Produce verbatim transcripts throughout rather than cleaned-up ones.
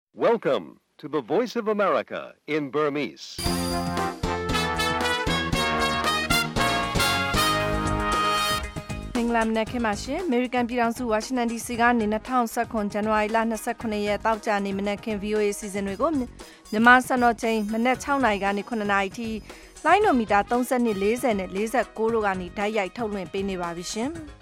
Welcome to the Voice of America in Burmese. ။မင်္ဂလာနံနက်ခင်းပါရှင်။ American ပြည်ထောင်စု Washington ဒီ စီ ကနေ၂၀၁၇ ဇန်နဝါရီလ၂၇ရက်တောက်ကြနေမနက်ခင်း V O A စီစဉ်တွေကိုမြန်မာစံတော်ချိန်မနက်၆နာရီကနေ၇နာရီထိလိုင်းနိုမီတာ၃၂ ၄၀နဲ့၄၉တို့ကနေဓာတ်ရိုက်ထုတ်လွှင့်ပေးနေပါပြီရှင်။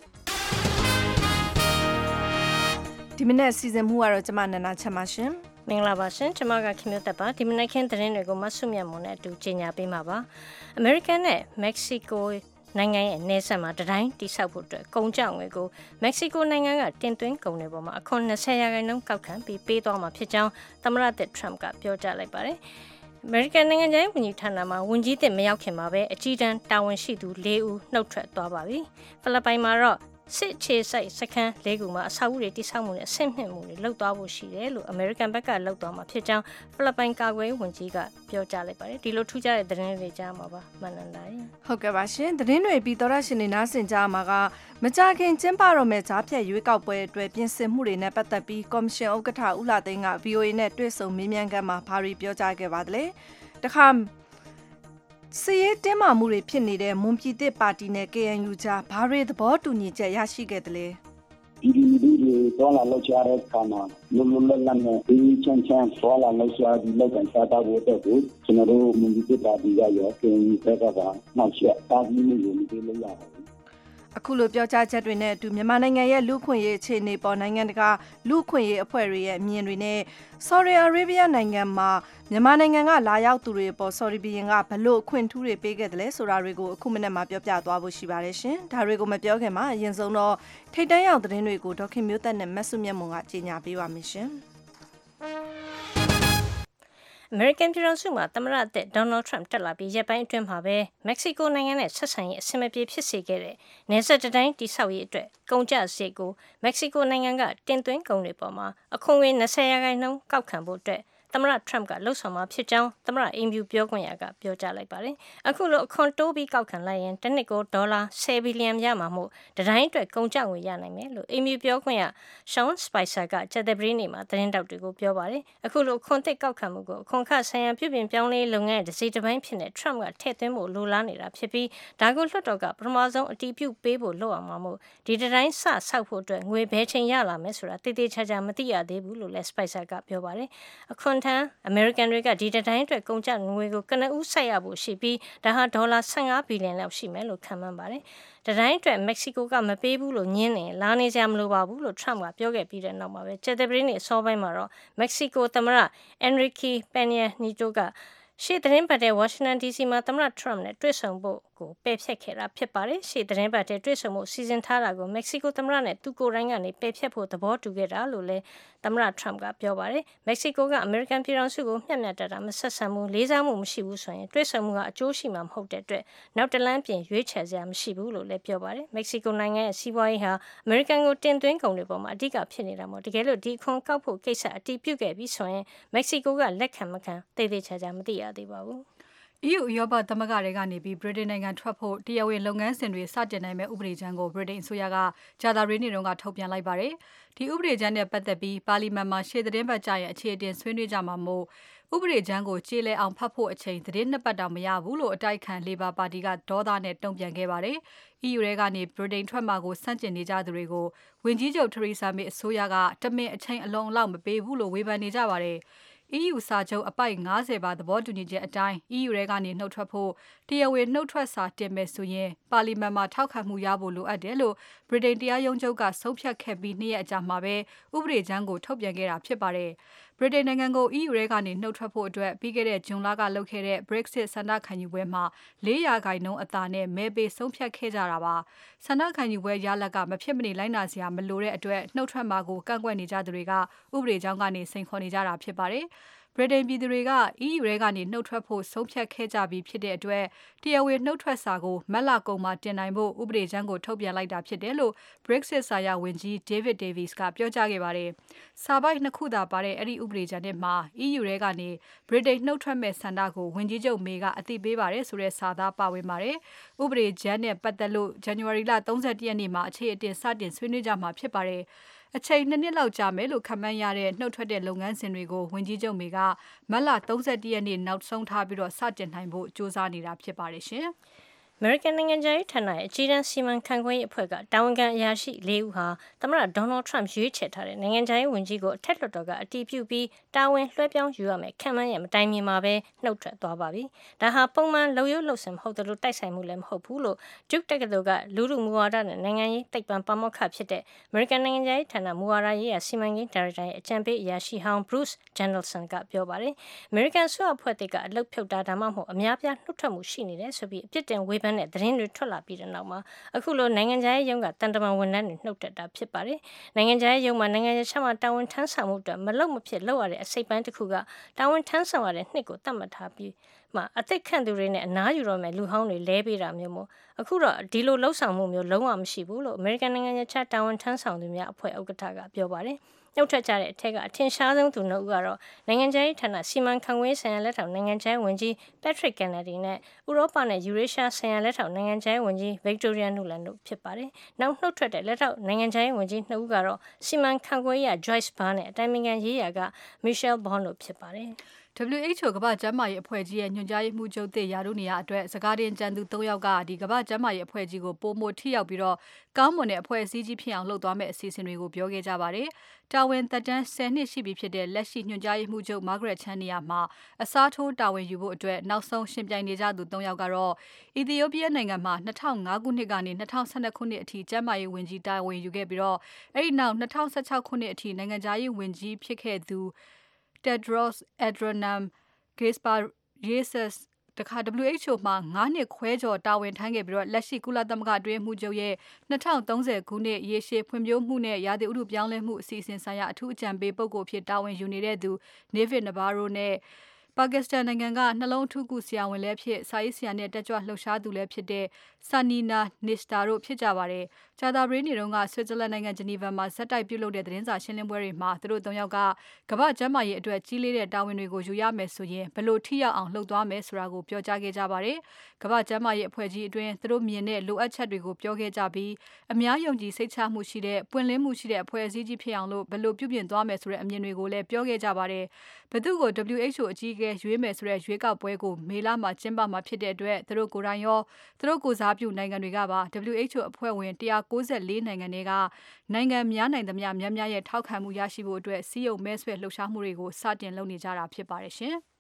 ဒီမနက်စီစဉ်မှုကတော့ကျမနန္ဒာချက်ပါရှင်။မင်္ဂလာပါရှင်။ကျမကခင်မျိုးသက်ပါဒီမနက်ခင်းသတင်းတွေကိုမဆုမြတ်မွန်နဲ့အတူကြီးညာပေးမှာပါ။ American နဲ့ Mexicoနိုင်ငံရဲ့နေဆက်မှာတတိုင်းတိဆောက်ဖို့အတွက်ကုန်ကြငွေကိုမက္ကဆီကိုနိုင်ငံကတင်သွင်းကုန်တွေပေါ်မှာအခွန်၂၀ရာခိုင်နှုန်းကောက်ခံပြီးပေးသွားမှာဖြစ်ကြောင်းသမ္မတသစ် Trump ကပြောကြားလိုက်ပါတယ်။ American နိုင်ငံခြားရေးဝန်ကြီးဌာနမှာဝန်ကြီးသစ်မရောက်ခင်မှာပဲအကြီးတန်းတာဝန်ရှိသူ၄ဦးနှုတ်ထွက်သွားပါပြီ။ဖိလစ်ပိုင်မှာတော့စစ်ချေဆိုင်စခန်းလေးခုမှာအဆောက်အဦတွေတိစောက်မှုနဲ့ဆင့်မြင့်မှုတွေလုပ်သွားဖို့ရှိတယ်လို့ American ဘက်ကလုပ်သွားမှာဖြစ်ကြောင်းဖိလစ်ပိုင်ကာကွယ်ရေးဝန်ကြီးကပြောကြားလိုက်ပါတယ်ဒီလိုထူးခြားတဲ့သတင်းတွေကြားမှာပါမန္တန်တိုင်းဟုတ်ကဲ့ပါရှင်သတင်းတွေပြီးတော်ရရှင်တွေနားဆင်ကြမှာကမကြခင်ကျင်းပတော့မဲ့ဂျားဖြတ်ရွေးကောက်ပွဲအတွက်ပြင်ဆင်မှုတွေနဲ့ပတ်သက်ပြီးကော်မရှင်ဥက္ကဋ္ဌဦးလာသိန်းက V O A နဲ့တွေ့ဆုံမေးမြန်းခန်းမှာဘာတွေပြောကြားခဲ့ပါသလဲတခါစီရေးတင်းမာမှုတွေဖြစ်နေတဲ့မွန်ပြည်သစ်ပါတီနဲ့ K N U ကြားဘာတွေသဘောတူညီချက်ရရှိခဲ့တယ်လဲဒီဒီဒီတွေတော့လာလောက်ချတဲ့အခါမှာလုံလုံလတ်လတ်နဲ့ဒီချမ်းချမ်းတော့လာလောက်ချဒီလောက်ကန်စားတော့တဲ့ကိုကျွန်တော်တို့မွန်ပြည်သစ်ပါတီကရော K N U ဘက်ကပါနောက်ချက်တာပြီးမှုကိုမပြေလို့ရပါဘူးအခုလိုပြောကြားချက်တွေနဲ့အတူမြန်မာနိုင်ငံရဲ့လူ့ခွင့်ရေးအခြေအနေပေါ်နိုင်ငံတကာလူ့ခွင့်ရေးအဖွဲ့တွေရဲ့အမြင်တွေနဲ့ Saudi Arabia နိုင်ငံမှာမြန်မာနိုင်ငံကလာရောက်သူတွေပေါ် Saudi ဘီရင်ကဘလို့အခွင့်ထူးတွေပေးခဲ့တယ်လဲဆိုတာတွေကိုအခုမနေ့မှပြောပြသွားဖို့ရှိပါတယ်ရှင်။ဒါတွေကိုမပြောခင်မှာအရင်ဆုံးတော့ထိတ်တန့်ရောက်သတင်းတွေကိုဒေါခင်မျိုးသက်နဲ့မတ်စုမြတ်မွန်ကကြီးညာပေးပါမယ်ရှင်။ American ပြည်ထောင်စုမှာသမ္မတအသစ် Donald Trump တက်လာပြီးရက်ပိုင်းအတွင်းမှာပဲ Mexico နိုင်ငံနဲ့ဆက်ဆံရေးအဆင်မပြေဖြစ်စေခဲ့တဲ့နယ်စပ်တိုင်းတိဆောက်ရေးအတွက်ကုန်ကျစရိတ်ကို Mexico နိုင်ငံကတင်သွင်းကုန်တွေပေါ်မှာအခွန်ငွေ၂၀ရာခိုင်နှုန်းကောက်ခံဖို့အတွက်သမ္မတ Trump ကလှုံ့ဆော်မှာဖြစ်ကြောင်းသမ္မတအိမ်ဖြူပြောခွင့်ရကပြောကြားလိုက်ပါတယ်။အခုလိုအခွန်တိုးပြီးကောက်ခံလိုက်ရင်တစ်နှစ်ကိုဒေါ်လာ၁၀ဘီလီယံရမှာမို့တတိုင်းအတွက်ကုန်ကျငွေရနိုင်မယ်လို့အိမ်ဖြူပြောခွင့်ရ Sean Spicer ကကြာသပတေးနေ့မှာသတင်းတောက်တွေကိုပြောပါတယ်။အခုလိုအခွန်သစ်ကောက်ခံမှုကိုအခွန်ခဆိုင်ရာပြုပြင်ပြောင်းလဲလုပ်ငန်းရဲ့တစ်စိတ်တစ်ပိုင်းဖြစ်နေ Trump ကထည့်သွင်းဖို့လိုလားနေတာဖြစ်ပြီးဒါကိုလွှတ်တော်ကပထမဆုံးအတည်ပြုပေးဖို့လုပ်အောင်မှာမို့ဒီတတိုင်းစဆောက်ဖို့အတွက်ငွေဘယ်ချိန်ရလာမယ်ဆိုတာတိတိကျကျမသိရသေးဘူးလို့လည်း Spicer ကပြောပါတယ်။အခွန်ထမ်း American တွေကဒီတတိုင်းအတွက်ကုန်ကျငွေကိုကနဦးဆက်ရဖို့ရှိပြီးဒါဟာဒေါ်လာ၁၅ဘီလီယံလောက်ရှိမယ်လို့ခန့်မှန်းပါတယ်။တတိုင်းအတွက်မက္ကဆီကိုကမပေးဘူးလို့ညင်းနေလာနေကြမလို့ပါဘူးလို့ Trump ကပြောခဲ့ပြီးတဲ့နောက်မှာပဲကျတဲ့ပြည်နေ့အစောပိုင်းမှာတော့မက္ကဆီကိုသမ္မတ Enrique Peña Nieto ကရှေ့သတင်းပတ်တဲ့ Washington D C မှာသမ္မတ Trump နဲ့တွေ့ဆုံဖို့ကိုပယ်ဖျက်ခဲ့တာဖြစ်ပါတယ်။ရှေ့သတင်းပတ်တဲ့တွေ့ဆုံမှုစီစဉ်ထားတာကိုမက္ကဆီကိုသမ္မတနဲ့သူကိုယ်တိုင်ကနေပယ်ဖျက်ဖို့သဘောတူခဲ့တာလို့လည်းသမ္မတ Trump ကပြောပါတယ်။မက္ကဆီကိုကအမေရိကန်ပြည်ထောင်စုကိုမျှမျှတတမဆက်ဆံမှုလေးစားမှုမရှိဘူးဆိုရင်တွေ့ဆုံမှုကအကျိုးရှိမှာမဟုတ်တဲ့အတွက်နောက်တလမ်းပြင်ရွေးချယ်စရာမရှိဘူးလို့လည်းပြောပါတယ်။မက္ကဆီကိုနိုင်ငံရဲ့စီးပွားရေးဟာအမေရိကန်ကိုတင်သွင်းကုန်တွေပေါ်မှာအဓိကဖြစ်နေတာမို့တကယ်လို့ဒီခွန်ကောက်ဖို့ကိစ္စအတည်ပြုခဲ့ပြီးဆိုရင်မက္ကဆီကိုကလက်ခံမခံသိသိချာချာမသိရသေးပါဘူး။ E U ဥရောပသမဂ္ဂတွေကနေပြီးဗြိတိန်နိုင်ငံထွက်ဖို့တရားဝင်လုပ်ငန်းစဉ်တွေစတင်နိုင်မဲ့ဥပဒေကြမ်းကိုဗြိတိန်အစိုးရကကြာသပတေးနေ့တုန်းကထုတ်ပြန်လိုက်ပါတယ်။ဒီဥပဒေကြမ်းနဲ့ပတ်သက်ပြီးပါလီမန်မှာရှေ့သတင်းပတ်ကြရင်အခြေအတင်ဆွေးနွေးကြမှာမို့ဥပဒေကြမ်းကိုကြေးလဲအောင်ဖတ်ဖို့အချိန်သတင်းနှစ်ပတ်တောင်မရဘူးလို့အတိုက်ခံ Labour ပါတီကဒေါသနဲ့တုံ့ပြန်ခဲ့ပါတယ်။ E U ထဲကနေဗြိတိန်ထွက်မှာကိုစန့်ကျင်နေကြသူတွေကိုဝန်ကြီးချုပ် Theresa May အစိုးရကတမင်အချိန်အလုံးအလောက်မပေးဘူးလို့ဝေဖန်နေကြပါတယ်။ E U စာချုပ်အပိုက်၅၀ပါသဘောတူညီချက်အတိုင်း E U ထဲကနေနှုတ်ထွက်ဖို့တရားဝင်နှုတ်ထွက်စာတင်မယ်ဆိုရင်ပါလီမန်မှာထောက်ခံမှုရဖို့လိုအပ်တယ်လို့ဗြိတိန်တရားရုံးချုပ်ကဆုံးဖြတ်ခဲ့ပြီးနှစ်ရက်အကြာမှာပဲဥပဒေကြမ်းကိုထုတ်ပြန်ခဲ့တာဖြစ်ပါတယ်။ဗြိတိန်နိုင်ငံကို E U ထဲကနေနှုတ်ထွက်ဖို့အတွက်ပြီးခဲ့တဲ့ဇွန်လကလုပ်ခဲ့တဲ့ Brexit ဆန္ဒခံယူပွဲမှာ၄ရာခိုင်နှုန်းအသာနဲ့မဲပေးဆုံးဖြတ်ခဲ့ကြတာပါ။ဆန္ဒခံယူပွဲရလဒ်ကမဖြစ်မနေလိုက်နာစရာမလိုတဲ့အတွက်နှုတ်ထွက်မှာကိုကန့်ကွက်နေကြသူတွေကဥပဒေကြောင်းကနေစိန်ခေါ်နေကြတာဖြစ်ပါတယ်။ ဗြိတိန်ပြည်သူတွေက E U ထဲကနေနှုတ်ထွက်ဖို့ဆုံးဖြတ်ခဲ့ကြပြီးဖြစ်တဲ့အတွက်တရားဝင်နှုတ်ထွက်စာကိုမတ်လကုန်မှာတင်နိုင်ဖို့ဥပဒေကြမ်းကိုထုတ်ပြန်လိုက်တာဖြစ်တယ်လို့ Brexit ဆိုင်ရာဝန်ကြီး David Davis ကပြောကြားခဲ့ပါတယ်။စာပိုဒ်နှစ်ခုသာပါတဲ့အဲ့ဒီဥပဒေကြမ်းထဲမှာ E U ထဲကနေဗြိတိန်နှုတ်ထွက်မဲ့ဆန္ဒကိုဝန်ကြီးချုပ် May ကအသိပေးပါတယ်ဆိုတဲ့စာသားပါဝင်ပါတယ်။ဥပဒေကြမ်းနဲ့ပတ်သက်လို့ January လ၃၁ရက်နေ့မှာအခြေအတင်စတင်ဆွေးနွေးကြမှာဖြစ်ပါတယ်။အချိန်နှစ်နှစ်လောက်ကြာမယ်လို့ခန့်မှန်းရတဲ့နှုတ်ထွက်တဲ့လုပ်ငန်းစဉ်တွေကိုဝန်ကြီးချုပ်မေကမတ်လ၃၁ရက်နေ့နောက်ဆုံးထားပြီးတော့စတင်နိုင်ဖို့ကြိုးစားနေတာဖြစ်ပါတယ်ရှင်။ American နိုင်ငံခြားရေးဌာနရဲ့အကြီးတန်းစီမံခန့်ခွဲရေးအဖွဲ့ကတာဝန်ခံအရာရှိလေးဦးဟာသမ္မတ Donald Trump ရွေးချယ်ထားတဲ့နိုင်ငံခြားရေးဝန်ကြီးကိုအထက်လွှတ်တော်ကအတည်ပြုပြီးတာဝန်လွှဲပြောင်းယူရမယ်ခံမှန်းရမတိုင်မီမှာပဲနှုတ်ထွက်သွားပါပြီ။ဒါဟာပုံမှန်လုံရုပ်လှုပ်စင်မဟုတ်တယ်လို့တိုက်ဆိုင်မှုလည်းမဟုတ်ဘူးလို့ Duke တက္ကသိုလ်ကလူမှုမူဝါဒနဲ့နိုင်ငံရေးသိပ္ပံပါမောက္ခဖြစ်တဲ့ American နိုင်ငံခြားရေးဌာနမူဝါဒရေးရာစီမံကိန်းဒါရိုက်တာရဲ့အကြံပေးအရာရှိဟောင်း Bruce Jacobson ကပြောပါတယ်။ American ဆိုအဖွဲ့တွေကအလုပ်ဖြုတ်တာဒါမှမဟုတ်အများပြားနှုတ်ထွက်မှုရှိနေတယ်ဆိုပြီးအပြစ်တင်ဝေဖန်တဲ့သတင်းတွေထွက်လာပြီးတဲ့နောက်မှာအခုလိုနိုင်ငံခြားရေးရုံးကတန်တမာဝန်ထမ်းတွေနှုတ်တက်တာဖြစ်ပါတယ်။နိုင်ငံခြားရေးရုံးမှာနိုင်ငံခြားမှာတာဝန်ထမ်းဆောင်မှုအတွက်မလုပ်မဖြစ်လုပ်ရတဲ့အစိပ်ပိုင်းတစ်ခုကတာဝန်ထမ်းဆောင်ရတဲ့နှစ်ကိုသတ်မှတ်ထားပြီးမှအသက်ခန့်သူတွေနဲ့အနားယူတော့မယ်လူဟောင်းတွေလဲပေးတာမျိုးမို့အခုတော့ဒီလိုလှုပ်ဆောင်မှုမျိုးလုံးဝမရှိဘူးလို့ American နိုင်ငံခြားတာဝန်ထမ်းဆောင်သူများအဖွဲ့ဥက္ကဋ္ဌကပြောပါတယ်။နှုတ်ထွက်ကြတဲ့အထက်ကအထင်ရှားဆုံးသူနှုတ်ကတော့နိုင်ငံခြားရေးဌာနစီမံခန့်ခွဲဆိုင်ရာလက်ထောက်နိုင်ငံခြားရေးဝန်ကြီး Patrick Kennedy နဲ့ဥရောပနဲ့ Eurasia ဆိုင်ရာလက်ထောက်နိုင်ငံခြားရေးဝန်ကြီး Victoria Nuland တို့ဖြစ်ပါတယ်။နောက်နှုတ်ထွက်တဲ့လက်ထောက်နိုင်ငံခြားရေးဝန်ကြီးနှစ်ဦးကတော့စီမံခန့်ခွဲရေး Joyce Barr နဲ့အတိုင်ပင်ခံရေးရာက Michelle Bond တို့ဖြစ်ပါတယ်။ W H O ကမ္ဘာ့ကျန်းမာရေးအဖွဲ့ကြီးရဲ့ညွှန်ကြားရေးမှူးချုပ်သစ်ရာထူးနေရာအတွက်စကားတင်ကြံသူ၃ယောက်ကဒီကမ္ဘာ့ကျန်းမာရေးအဖွဲ့ကြီးကိုပိုမိုထိရောက်ပြီးတော့ကောင်းမွန်တဲ့အဖွဲ့အစည်းကြီးဖြစ်အောင်လုပ်သွားမယ့်အစီအစဉ်တွေကိုပြောခဲ့ကြပါတယ်။တာဝန်သက်တမ်းဆယ်နှစ်ရှိပြီဖြစ်တဲ့လက်ရှိညွှန်ကြားရေးမှူးချုပ် Margaret Chan နေရာမှာအစားထိုးတာဝန်ယူဖို့အတွက်နောက်ဆုံးရှင်ပြိုင်နေကြသူ၃ယောက်ကတော့အီသီယိုးပီးယားနိုင်ငံမှာ၂၀၀၅ခုနှစ်ကနေ၂၀၁၂ခုနှစ်အထိကျန်းမာရေးဝန်ကြီးတာဝန်ယူခဲ့ပြီးတော့အဲ့ဒီနောက်၂၀၁၆ခုနှစ်အထိနိုင်ငံခြားရေးဝန်ကြီးဖြစ်ခဲ့သူ Tedros Adhanom Ghebreyesus တခါ W H O မှာ၅နှစ်ခွဲကျော်တာဝန်ထမ်းခဲ့ပြီးတော့လက်ရှိကုလသမဂ္ဂအတွင်းမှုချုပ်ရဲ့၂၀၃၀ခုနှစ်ရေရှည်ဖွံ့ဖြိုးမှုနဲ့ရာသီဥတုပြောင်းလဲမှုအစီအစဉ်ဆိုင်ရာအထူးအကြံပေးပုဂ္ဂိုလ်ဖြစ်တာဝန်ယူနေတဲ့သူ David Nabarro နဲ့ပါကစ္စတန်နိုင်ငံကနှလုံးအထူးကုဆရာဝန်လည်းဖြစ်စာရေးဆရာနဲ့တက်ကြွလှုပ်ရှားသူလည်းဖြစ်တဲ့ Sanina Nistar တို့ဖြစ်ကြပါတယ်။ကြာသပတေးနေ့တုန်းက Switzerland နိုင်ငံ Geneva မှာဇက်တိုက်ပြုလုပ်တဲ့သတင်းစာရှင်းလင်းပွဲတွေမှာသူတို့၃ယောက်ကကမ္ဘာ့ကျန်းမာရေးအတွက်ကြီးလေးတဲ့တာဝန်တွေကိုယူရမယ်ဆိုရင်ဘယ်လိုထိရောက်အောင်လုပ်သွားမယ်ဆိုတာကိုပြောကြားခဲ့ကြပါတယ်။ကမ္ဘာ့ကျန်းမာရေးအဖွဲ့ကြီးအတွင်းသူတို့မြင်တဲ့လိုအပ်ချက်တွေကိုပြောခဲ့ကြပြီးအများယုံကြည်စိတ်ချမှုရှိတဲ့ပွင့်လင်းမှုရှိတဲ့အဖွဲ့အစည်းကြီးဖြစ်အောင်လို့ဘယ်လိုပြုပြင်သွားမယ်ဆိုတဲ့အမြင်တွေကိုလည်းပြောခဲ့ကြပါတယ်။ဘသူကို W H O အကြီးအကဲရွေးမယ်ဆိုတဲ့ရွေးကောက်ပွဲကိုမေလမှာကျင်းပမှာဖြစ်တဲ့အတွက်သူတို့ကိုယ်တိုင်ရောသူတို့ကိုစားပြုနိုင်ငံတွေကပါ W H O အဖွဲ့ဝင်၁၉၄နိုင်ငံတွေကနိုင်ငံများနိုင်သမျှများများရဲ့ထောက်ခံမှုရရှိဖို့အတွက်စီးရုံမဲဆွဲလှုပ်ရှားမှုတွေကိုစတင်လုပ်နေကြတာဖြစ်ပါတယ်ရှင်။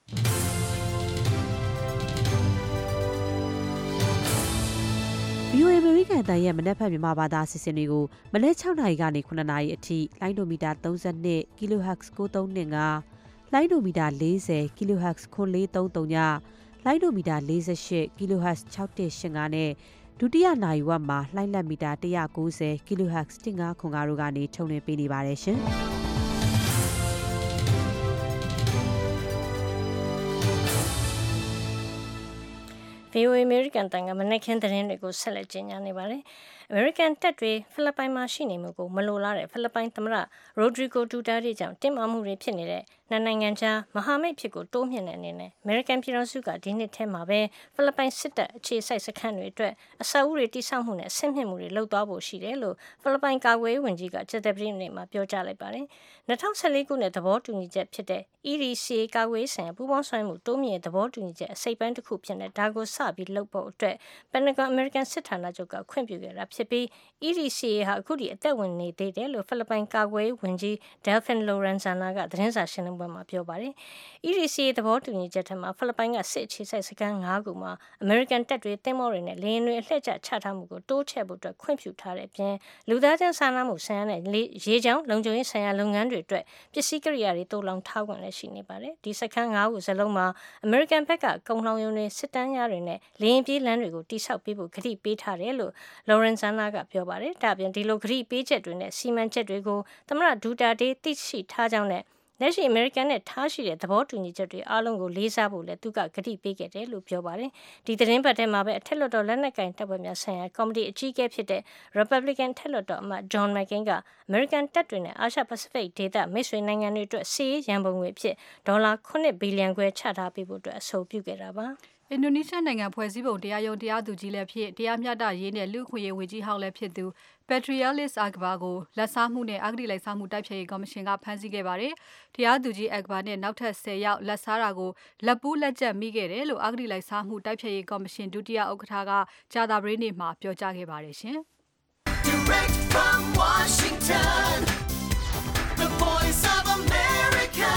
V O A အမေရိကန်အသံရဲ့မနက်ဖြန်မြန်မာဘာသာအစီအစဉ်တွေကိုမနက်၆နာရီကနေခုနှစ်နာရီအထိလိုင်းဒိုမီတာ၃၂ kilohertz ၉၃၂၅လိုင်းဒိုမီတာ၄၀ kilohertz ခွန်၄၃၃ညလိုင်းဒိုမီတာ၄၈ kilohertz ၆၁၈၅နဲ့ဒုတိယနာရီဝက်မှာလှိုင်းလက်မီတာ၁၉၀ kilohertz ၁၅ခွန်၅တို့ကနေထုတ်လွှင့်ပေးနေပါတယ်ရှင်။ V O A အမေရိကန်တန်ကမနက်ခင်းသတင်းတွေကိုဆက်လက်ကြီးညာနေပါတယ်။ American တပ်တွေဖိလစ်ပိုင်မှာရှိနေမှုကိုမလိုလားတဲ့ဖိလစ်ပိုင်သမ္မတ Rodrigo Duterte ကြောင့်တင်းမာမှုတွေဖြစ်နေတဲ့နှစ်နိုင်ငံကြားမဟာမိတ်ဖြစ်ကိုတိုးမြှင့်တဲ့အနေနဲ့ American ပြည်ထောင်စုကဒီနှစ်ထဲမှာပဲဖိလစ်ပိုင်စစ်တပ်အခြေစိုက်စခန်းတွေအတွက်အဆောက်အဦတွေတိစောက်မှုနဲ့ဆင့်မြင့်မှုတွေလုပ်သွားဖို့ရှိတယ်လို့ဖိလစ်ပိုင်ကာကွယ်ရေးဝန်ကြီးကကြာသပတေးနေ့မှာပြောကြားလိုက်ပါတယ်။၂၀၁၄ခုနှစ်သဘောတူညီချက်ဖြစ်တဲ့ E D C A ကာကွယ်ရေးဆိုင်ရာပူးပေါင်းဆောင်ရွက်မှုတိုးမြှင့်သဘောတူညီချက်အစိပ်ပိုင်းတစ်ခုဖြစ်တဲ့ဒါကိုစပြီးလုပ်ဖို့အတွက် Pentagon American စစ်ဌာနချုပ်ကခွင့်ပြုခဲ့တာဖြစ်ပြီး E D C A ဟာအခုထိအသက်ဝင်နေသေးတယ်လို့ဖိလစ်ပိုင်ကာကွယ်ရေးဝန်ကြီး Delfin Lorenzana ကသတင်းစာရှင်းလင်းပွဲမှာပြောပါတယ်။ E D C A သဘောတူညီချက်ထဲမှာဖိလစ်ပိုင်ကစစ်အခြေစိုက်စခန်း၅ခုမှာ American တပ်တွေသင်္ဘောတွေနဲ့လေယာဉ်တွေအလှည့်ကျချထားမှုကိုတိုးချဲ့ဖို့အတွက်ခွင့်ပြုထားတဲ့အပြင်လူသားချင်းစာနာမှုဆိုင်ရာနဲ့ရေကြောင်းလုံခြုံရေးဆိုင်ရာလုပ်ငန်းတွေအတွက်ပစ္စည်းကိရိယာတွေတိုးလောင်ထားခွင့်လည်းရှိနေပါတယ်။ဒီစခန်း၅ခုစလုံးမှာ American ဘက်ကကုန်လှောင်ရုံတွေစစ်တမ်းများတွေနဲ့လေယာဉ်ပြေးလမ်းတွေကိုတိစောက်ပေးဖို့ကတိပေးထားတယ်လို့ Lorenzana ကပြောပါတယ်။ဒါ့အပြင်ဒီလိုကတိပေးချက်တွေနဲ့စီမံချက်တွေကိုသမ္မတဒူတာတေးသိရှိထားကြောင်းနဲ့လက်ရှိအမေရိကန်နဲ့ထားရှိတဲ့သဘောတူညီချက်တွေအားလုံးကိုလေးစားဖို့လည်းသူကကတိပေးခဲ့တယ်လို့ပြောပါတယ်။ဒီသတင်းပတ်ထဲမှာပဲအထက်လွှတ်တော်လက်နက်ကင်တပ်ဖွဲ့များဆိုင်ရာကော်မတီအကြီးအကဲဖြစ်တဲ့ Republican ထက်လွှတ်တော်အမတ် John McCain က American တပ်တွေနဲ့အာရှ Pacific ဒေသမိတ်ဆွေနိုင်ငံတွေအတွက်စီးရေးရန်ပုံငွေအဖြစ်ဒေါ်လာခုနှစ်ဘီလီယံခွဲချထားပေးဖို့အတွက်အဆိုပြုခဲ့တာပါ။အင်ဒိုနီးရှားနိုင်ငံဖွဲ့စည်းပုံတရားရုံးတရားသူကြီးလည်းဖြစ်တရားမျှတရေးနဲ့လူ့အခွင့်အရေးဝန်ကြီးဟောင်းလည်းဖြစ်သူ Patrialis Akbar ကိုလက်စားမှုနဲ့အဂတိလိုက်စားမှုတိုက်ဖျက်ရေးကော်မရှင်ကဖမ်းဆီးခဲ့ပါတယ်။တရားသူကြီး Akbar နဲ့နောက်ထပ်ဆယ်ယောက်လက်စားတာကိုလက်ပူးလက်ကျက်မိခဲ့တယ်လို့အဂတိလိုက်စားမှုတိုက်ဖျက်ရေးကော်မရှင်ဒုတိယဥက္ကဋ္ဌကကြာသပတေးနေ့မှာပြောကြားခဲ့ပါတယ်ရှင်။ Direct from Washington, the voice of America,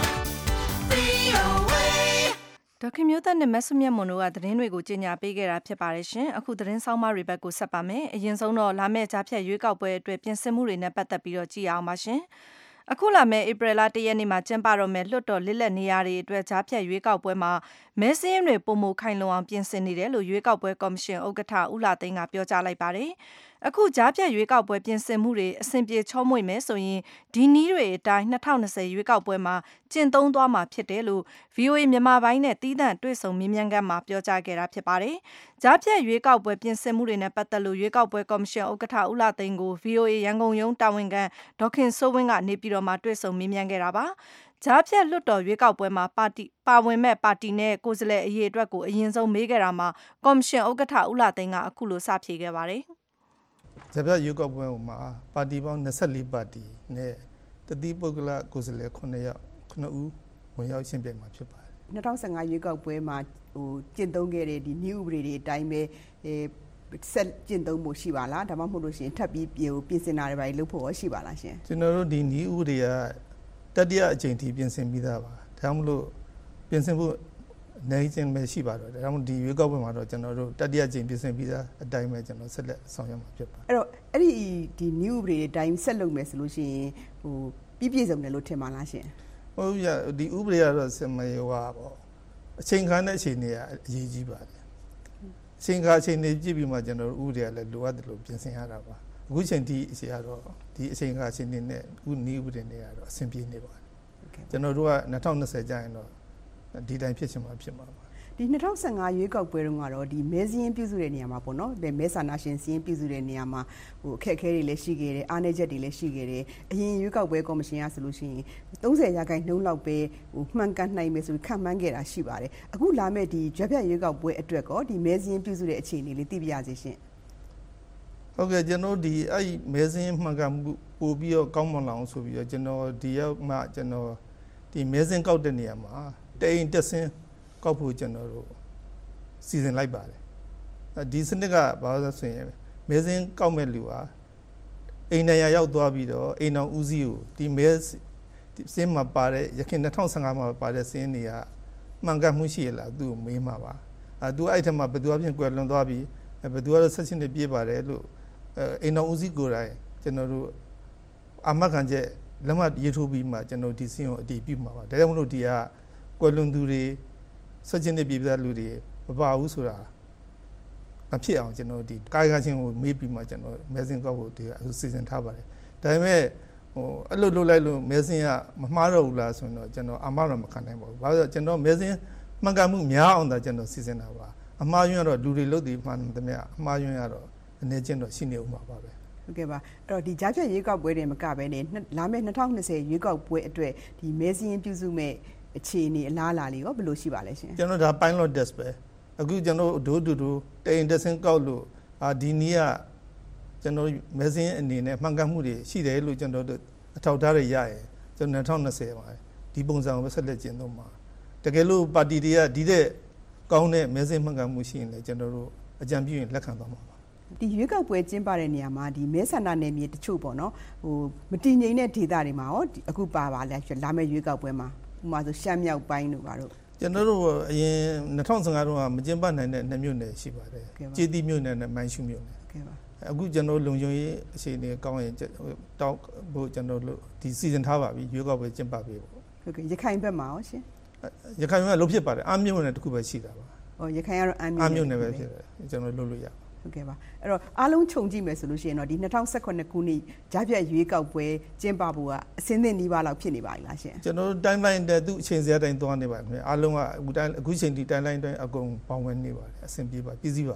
V O A ဒေါက်ခင်မျိုးသက်နဲ့မဆုမြတ်မွန်တို့ကသတင်းတွေကိုကြီးညာပေးခဲ့တာဖြစ်ပါတယ်ရှင်အခုသတင်းဆောင်မတွေဘက်ကိုဆက်ပါမယ်အရင်ဆုံးတော့လာမယ့်ကြားဖြတ်ရွေးကောက်ပွဲအတွက်ပြင်ဆင်မှုတွေနဲ့ပတ်သက်ပြီးတော့ကြည့်အောင်ပါရှင်အခုလာမယ့်ဧပြီလတရက်နေ့မှာကျင်းပတော့မယ်လွှတ်တော်လစ်လက်နေရာတွေအတွက်ကြားဖြတ်ရွေးကောက်ပွဲမှာမဲစင်းတွေပုံမခိုင်လုံအောင်ပြင်ဆင်နေတယ်လို့ရွေးကောက်ပွဲကော်မရှင်ဥက္ကဋ္ဌဦးလာသိန်းကပြောကြားလိုက်ပါတယ်အခုကြားဖြတ်ရွေးကောက်ပွဲပြင်ဆင်မှုတွေအဆင်ပြေချောမွေ့မယ်ဆိုရင်ဒီနည်းတွေအတိုင်း၂၀၂၀ရွေးကောက်ပွဲမှာကျင့်သုံးသွားမှာဖြစ်တယ်လို့ V O A မြန်မာပိုင်းနဲ့တီးသန့်တွေ့ဆုံမြင်းမြန်းကမ်းမှာပြောကြားခဲ့တာဖြစ်ပါတယ်။ကြားဖြတ်ရွေးကောက်ပွဲပြင်ဆင်မှုတွေနဲ့ပတ်သက်လို့ရွေးကောက်ပွဲကော်မရှင်ဥက္ကဋ္ဌဦးလာသိန်းကို V O A ရန်ကုန်ရုံးတာဝန်ခံဒေါခင်စိုးဝင်းကနေပြည်တော်မှာတွေ့ဆုံမြင်းမြန်းခဲ့တာပါ။ကြားဖြတ်လွှတ်တော်ရွေးကောက်ပွဲမှာပါတီပါဝင်မဲ့ပါတီနဲ့ကိုယ်စားလှယ်အရေးအတွက်ကိုအရင်ဆုံးမေးခဲ့တာမှာကော်မရှင်ဥက္ကဋ္ဌဦးလာသိန်းကအခုလိုစဖြေခဲ့ပါတယ်။ကြားဖြတ်ရွေးကောက်ပွဲမှာပါတီပေါင်း၂၄ပါတီနဲ့တတိပုဂ္ဂလကိုယ်စားလှယ်9ယောက်9ဦးဝင်ရောက်ရှင်းပြမှာဖြစ်ပါတယ်၂၀၁၅ရွေးကောက်ပွဲမှာဟိုကျင့်သုံးခဲ့တဲ့ဒီ new ဥပဒေတွေအတိုင်းပဲအဲဆက်ကျင့်သုံးဖို့ရှိပါလားဒါမှမဟုတ်လို့ရှိရင်ထပ်ပြီးပြင်ဆင်တာတွေပါလုပ်ဖို့ရောရှိပါလားရှင်ကျွန်တော်တို့ဒီ new ဥပဒေကတတိယအကြိမ်ထိပြင်ဆင်ပြီးသားပါဒါမှမဟုတ်ပြင်ဆင်ဖို့နိုင်ခြင်းပဲရှိပါတော့ဒါမှမဟုတ်ဒီရွေးကောက်ပွဲမှာတော့ကျွန်တော်တို့တတိယအကြိမ်ပြင်ဆင်ပြီးသားအတိုင်းပဲကျွန်တော်ဆက်လက်ဆောင်ရွက်မှာဖြစ်ပါတယ်အဲ့တော့အဲ့ဒီဒီ new ဥပဒေတွေအတိုင်းဆက်လုပ်မယ်ဆိုလို့ရှိရင်ဟိုပြည့်ပြည့်စုံတယ်လို့ထင်ပါလားရှင်ဟုတ်ရဒီဥပဒေကတော့စမယောပါပေါ့အချိန်ခါနဲ့အချိန်တွေကအရေးကြီးပါတယ်အချိန်ခါအချိန်တွေပြည့်ပြီးမှကျွန်တော်တို့ဥပဒေကလည်းလိုအပ်တယ်လို့ပြင်ဆင်ရတာပါအခုချိန်ဒီအချိန်ကတော့ဒီအချိန်ခါအချိန်တွေနဲ့ဥနည်းဥပဒေတွေကတော့အဆင်ပြေနေပါတယ်ကျွန်တော်တို့က၂၀၂၀ကျရင်တော့ဒီတိုင်းဖြစ်ချင်မှဖြစ်မှာပါဒီ၂၀၁၅ရွေးကောက်ပွဲတုန်းကတော့ဒီမဲစည်းရင်းပြုစုတဲ့နေရာမှာပေါ့နော်မဲဆန္ဒရှင်စည်းရင်းပြုစုတဲ့နေရာမှာဟိုအခက်အခဲတွေလည်းရှိခဲ့တယ်အားနည်းချက်တွေလည်းရှိခဲ့တယ်အရင်ရွေးကောက်ပွဲကော်မရှင်ကဆိုလို့ရှိရင်၃၀ရာခိုင်နှုန်းလောက်ပဲဟိုမှန်ကန်နိုင်မယ်ဆိုပြီးခန့်မှန်းခဲ့တာရှိပါတယ်အခုလာမယ့်ဒီကြွက်ပြတ်ရွေးကောက်ပွဲအတွက်ကောဒီမဲစည်းရင်းပြုစုတဲ့အခြေအနေလေးသိပြရစီရှင်ဟုတ်ကဲ့ကျွန်တော်ဒီအဲ့မဲစင်းမှန်ကန်မှုပို့ပြီးတော့ကောင်းမွန်လာအောင်ဆိုပြီးတော့ကျွန်တော်ဒီရောက်မှကျွန်တော်ဒီမဲစင်းကောက်တဲ့နေရာမှာတိန်တက်စင်းကောက်ဖို့ကျွန်တော်တို့စီစဉ်လိုက်ပါတယ်ဒီစနစ်ကဘာလို့ဆိုရင်မဲစင်းကောက်မဲ့လူဟာအိမ်နေရာရောက်သွားပြီးတော့အိမ်တော်ဦးစီးကိုဒီမဲစင်းမှာပါတဲ့ရခင်၂၀၁၅မှာပါတဲ့စင်းတွေကမှန်ကန်မှုရှိရလားသူ့ကိုမေးမှာပါအဲသူအဲ့ထက်မှဘယ်သူအပြင်ကွယ်လွန်သွားပြီးဘယ်သူကတော့ဆက်ရှင်နေပြေးပါတယ်လို့အိမ်တော်ဦးစီးကိုယ်တိုင်ကျွန်တော်တို့အမတ်ခံချက်လက်မှတ်ရေးထိုးပြီးမှကျွန်တော်ဒီစင်းကိုအတည်ပြုမှာပါဒါကြောင့်မလို့ဒီကကွယ်လွန်သူတွေဆက်ချင်းနေပြည်သားလူတွေမပါဘူးဆိုတာမဖြစ်အောင်ကျွန်တော်ဒီကာယကချင်းကိုမေးပြီးမှကျွန်တော်မဲစင်ကောက်ဖို့ဒီအခုစီစဉ်ထားပါတယ်ဒါပေမဲ့ဟိုအဲ့လိုလုပ်လိုက်လို့မဲစင်ကမမှားတော့ဘူးလားဆိုတော့ကျွန်တော်အမှားတော့မခံနိုင်ပါဘူးဘာလို့လဲကျွန်တော်မဲစင်မှန်ကန်မှုများအောင်သာကျွန်တော်စီစဉ်တာပါအမှားယွင်းကတော့လူတွေလုပ်ပြီးမှန်တယ်မြအမှားယွင်းကတော့အနေချင်းတော့ရှိနေဦးမှာပါပဲဟုတ်ကဲ့ပါအဲ့တော့ဒီကြားဖြတ်ရွေးကောက်ပွဲတွေမကဘဲနဲ့လာမယ့်၂၀၂၀ရွေးကောက်ပွဲအတွက်ဒီမဲစင်းပြုစုမဲ့အခြေအနေအလားအလာလေးရောဘယ်လိုရှိပါလဲရှင်ကျွန်တော်ဒါ pilot test ပဲအခုကျွန်တော်ဒိုးဒူဒူတိန်တက်စင်းကောက်လို့အာဒီနီးကကျွန်တော်မဲစင်းအနေနဲ့မှန်ကန်မှုတွေရှိတယ်လို့ကျွန်တော်တို့အထောက်ထားတွေရရင်ကျွန်တော်၂၀၂၀ပါဒီပုံစံကိုဆက်လက်ကျင့်သုံးမှာတကယ်လို့ပါတီတွေကဒီတဲ့ကောင်းတဲ့မဲစင်းမှန်ကန်မှုရှိရင်လည်းကျွန်တော်တို့အကြံပြုရင်လက်ခံသွားမှာပါဒီရွေးကောက်ပွဲကျင်းပတဲ့နေရာမှာဒီမဲဆန္ဒနယ်မြေတချို့ပေါ့နော်ဟိုမတည်ငြိမ်တဲ့ဒေသတွေမှာရောအခုပါပါလဲလာမယ့်ရွေးကောက်ပွဲမှာဥပမာဆိုရှမ်းမြောက်ပိုင်းတို့ပါတော့ကျွန်တော်တို့အရင်၂၀၁၅တုန်းကမကျင်းပနိုင်တဲ့နှစ်မြို့နယ်ရှိပါတယ်ကျေးတီမြို့နယ်နဲ့မိုင်းရှုမြို့နယ်အခုကျွန်တော်လုံခြုံရေးအခြေအနေကောင်းရင်တောက်ဖို့ကျွန်တော်တို့ဒီစီစဉ်ထားပါပြီရွေးကောက်ပွဲကျင်းပပေးဖို့ဟုတ်ကဲ့ရခိုင်ဘက်မှာရောရှင်ရခိုင်ဘက်ကလုံးဖြစ်ပါတယ်အမြို့နယ်တစ်ခုပဲရှိတာပါဟောရခိုင်ကတော့အမြို့နယ်ပဲဖြစ်တယ်ကျွန်တော်လုပ်လို့ရဟုတ်ကဲ့ပါအဲ့တော့အားလုံးခြုံကြည့်မယ်ဆိုလို့ရှိရင်တော့ဒီ၂၀၁၈ခုနှစ်ကြားဖြတ်ရွေးကောက်ပွဲကျင်းပဖို့ကအစင်းသင့်နီးပါးလောက်ဖြစ်နေပါလားရှင်ကျွန်တော်တို့ timeline တဲ့သူ့အချိန်စရာတိုင်းသွားနေပါမယ်အားလုံးကအခုတိုင်းအခုချိန်ဒီ timeline တိုင်းအကုန်ပေါင်းဝင်နေပါတယ်အဆင်ပြေပါပြည်စည်းပါတယ်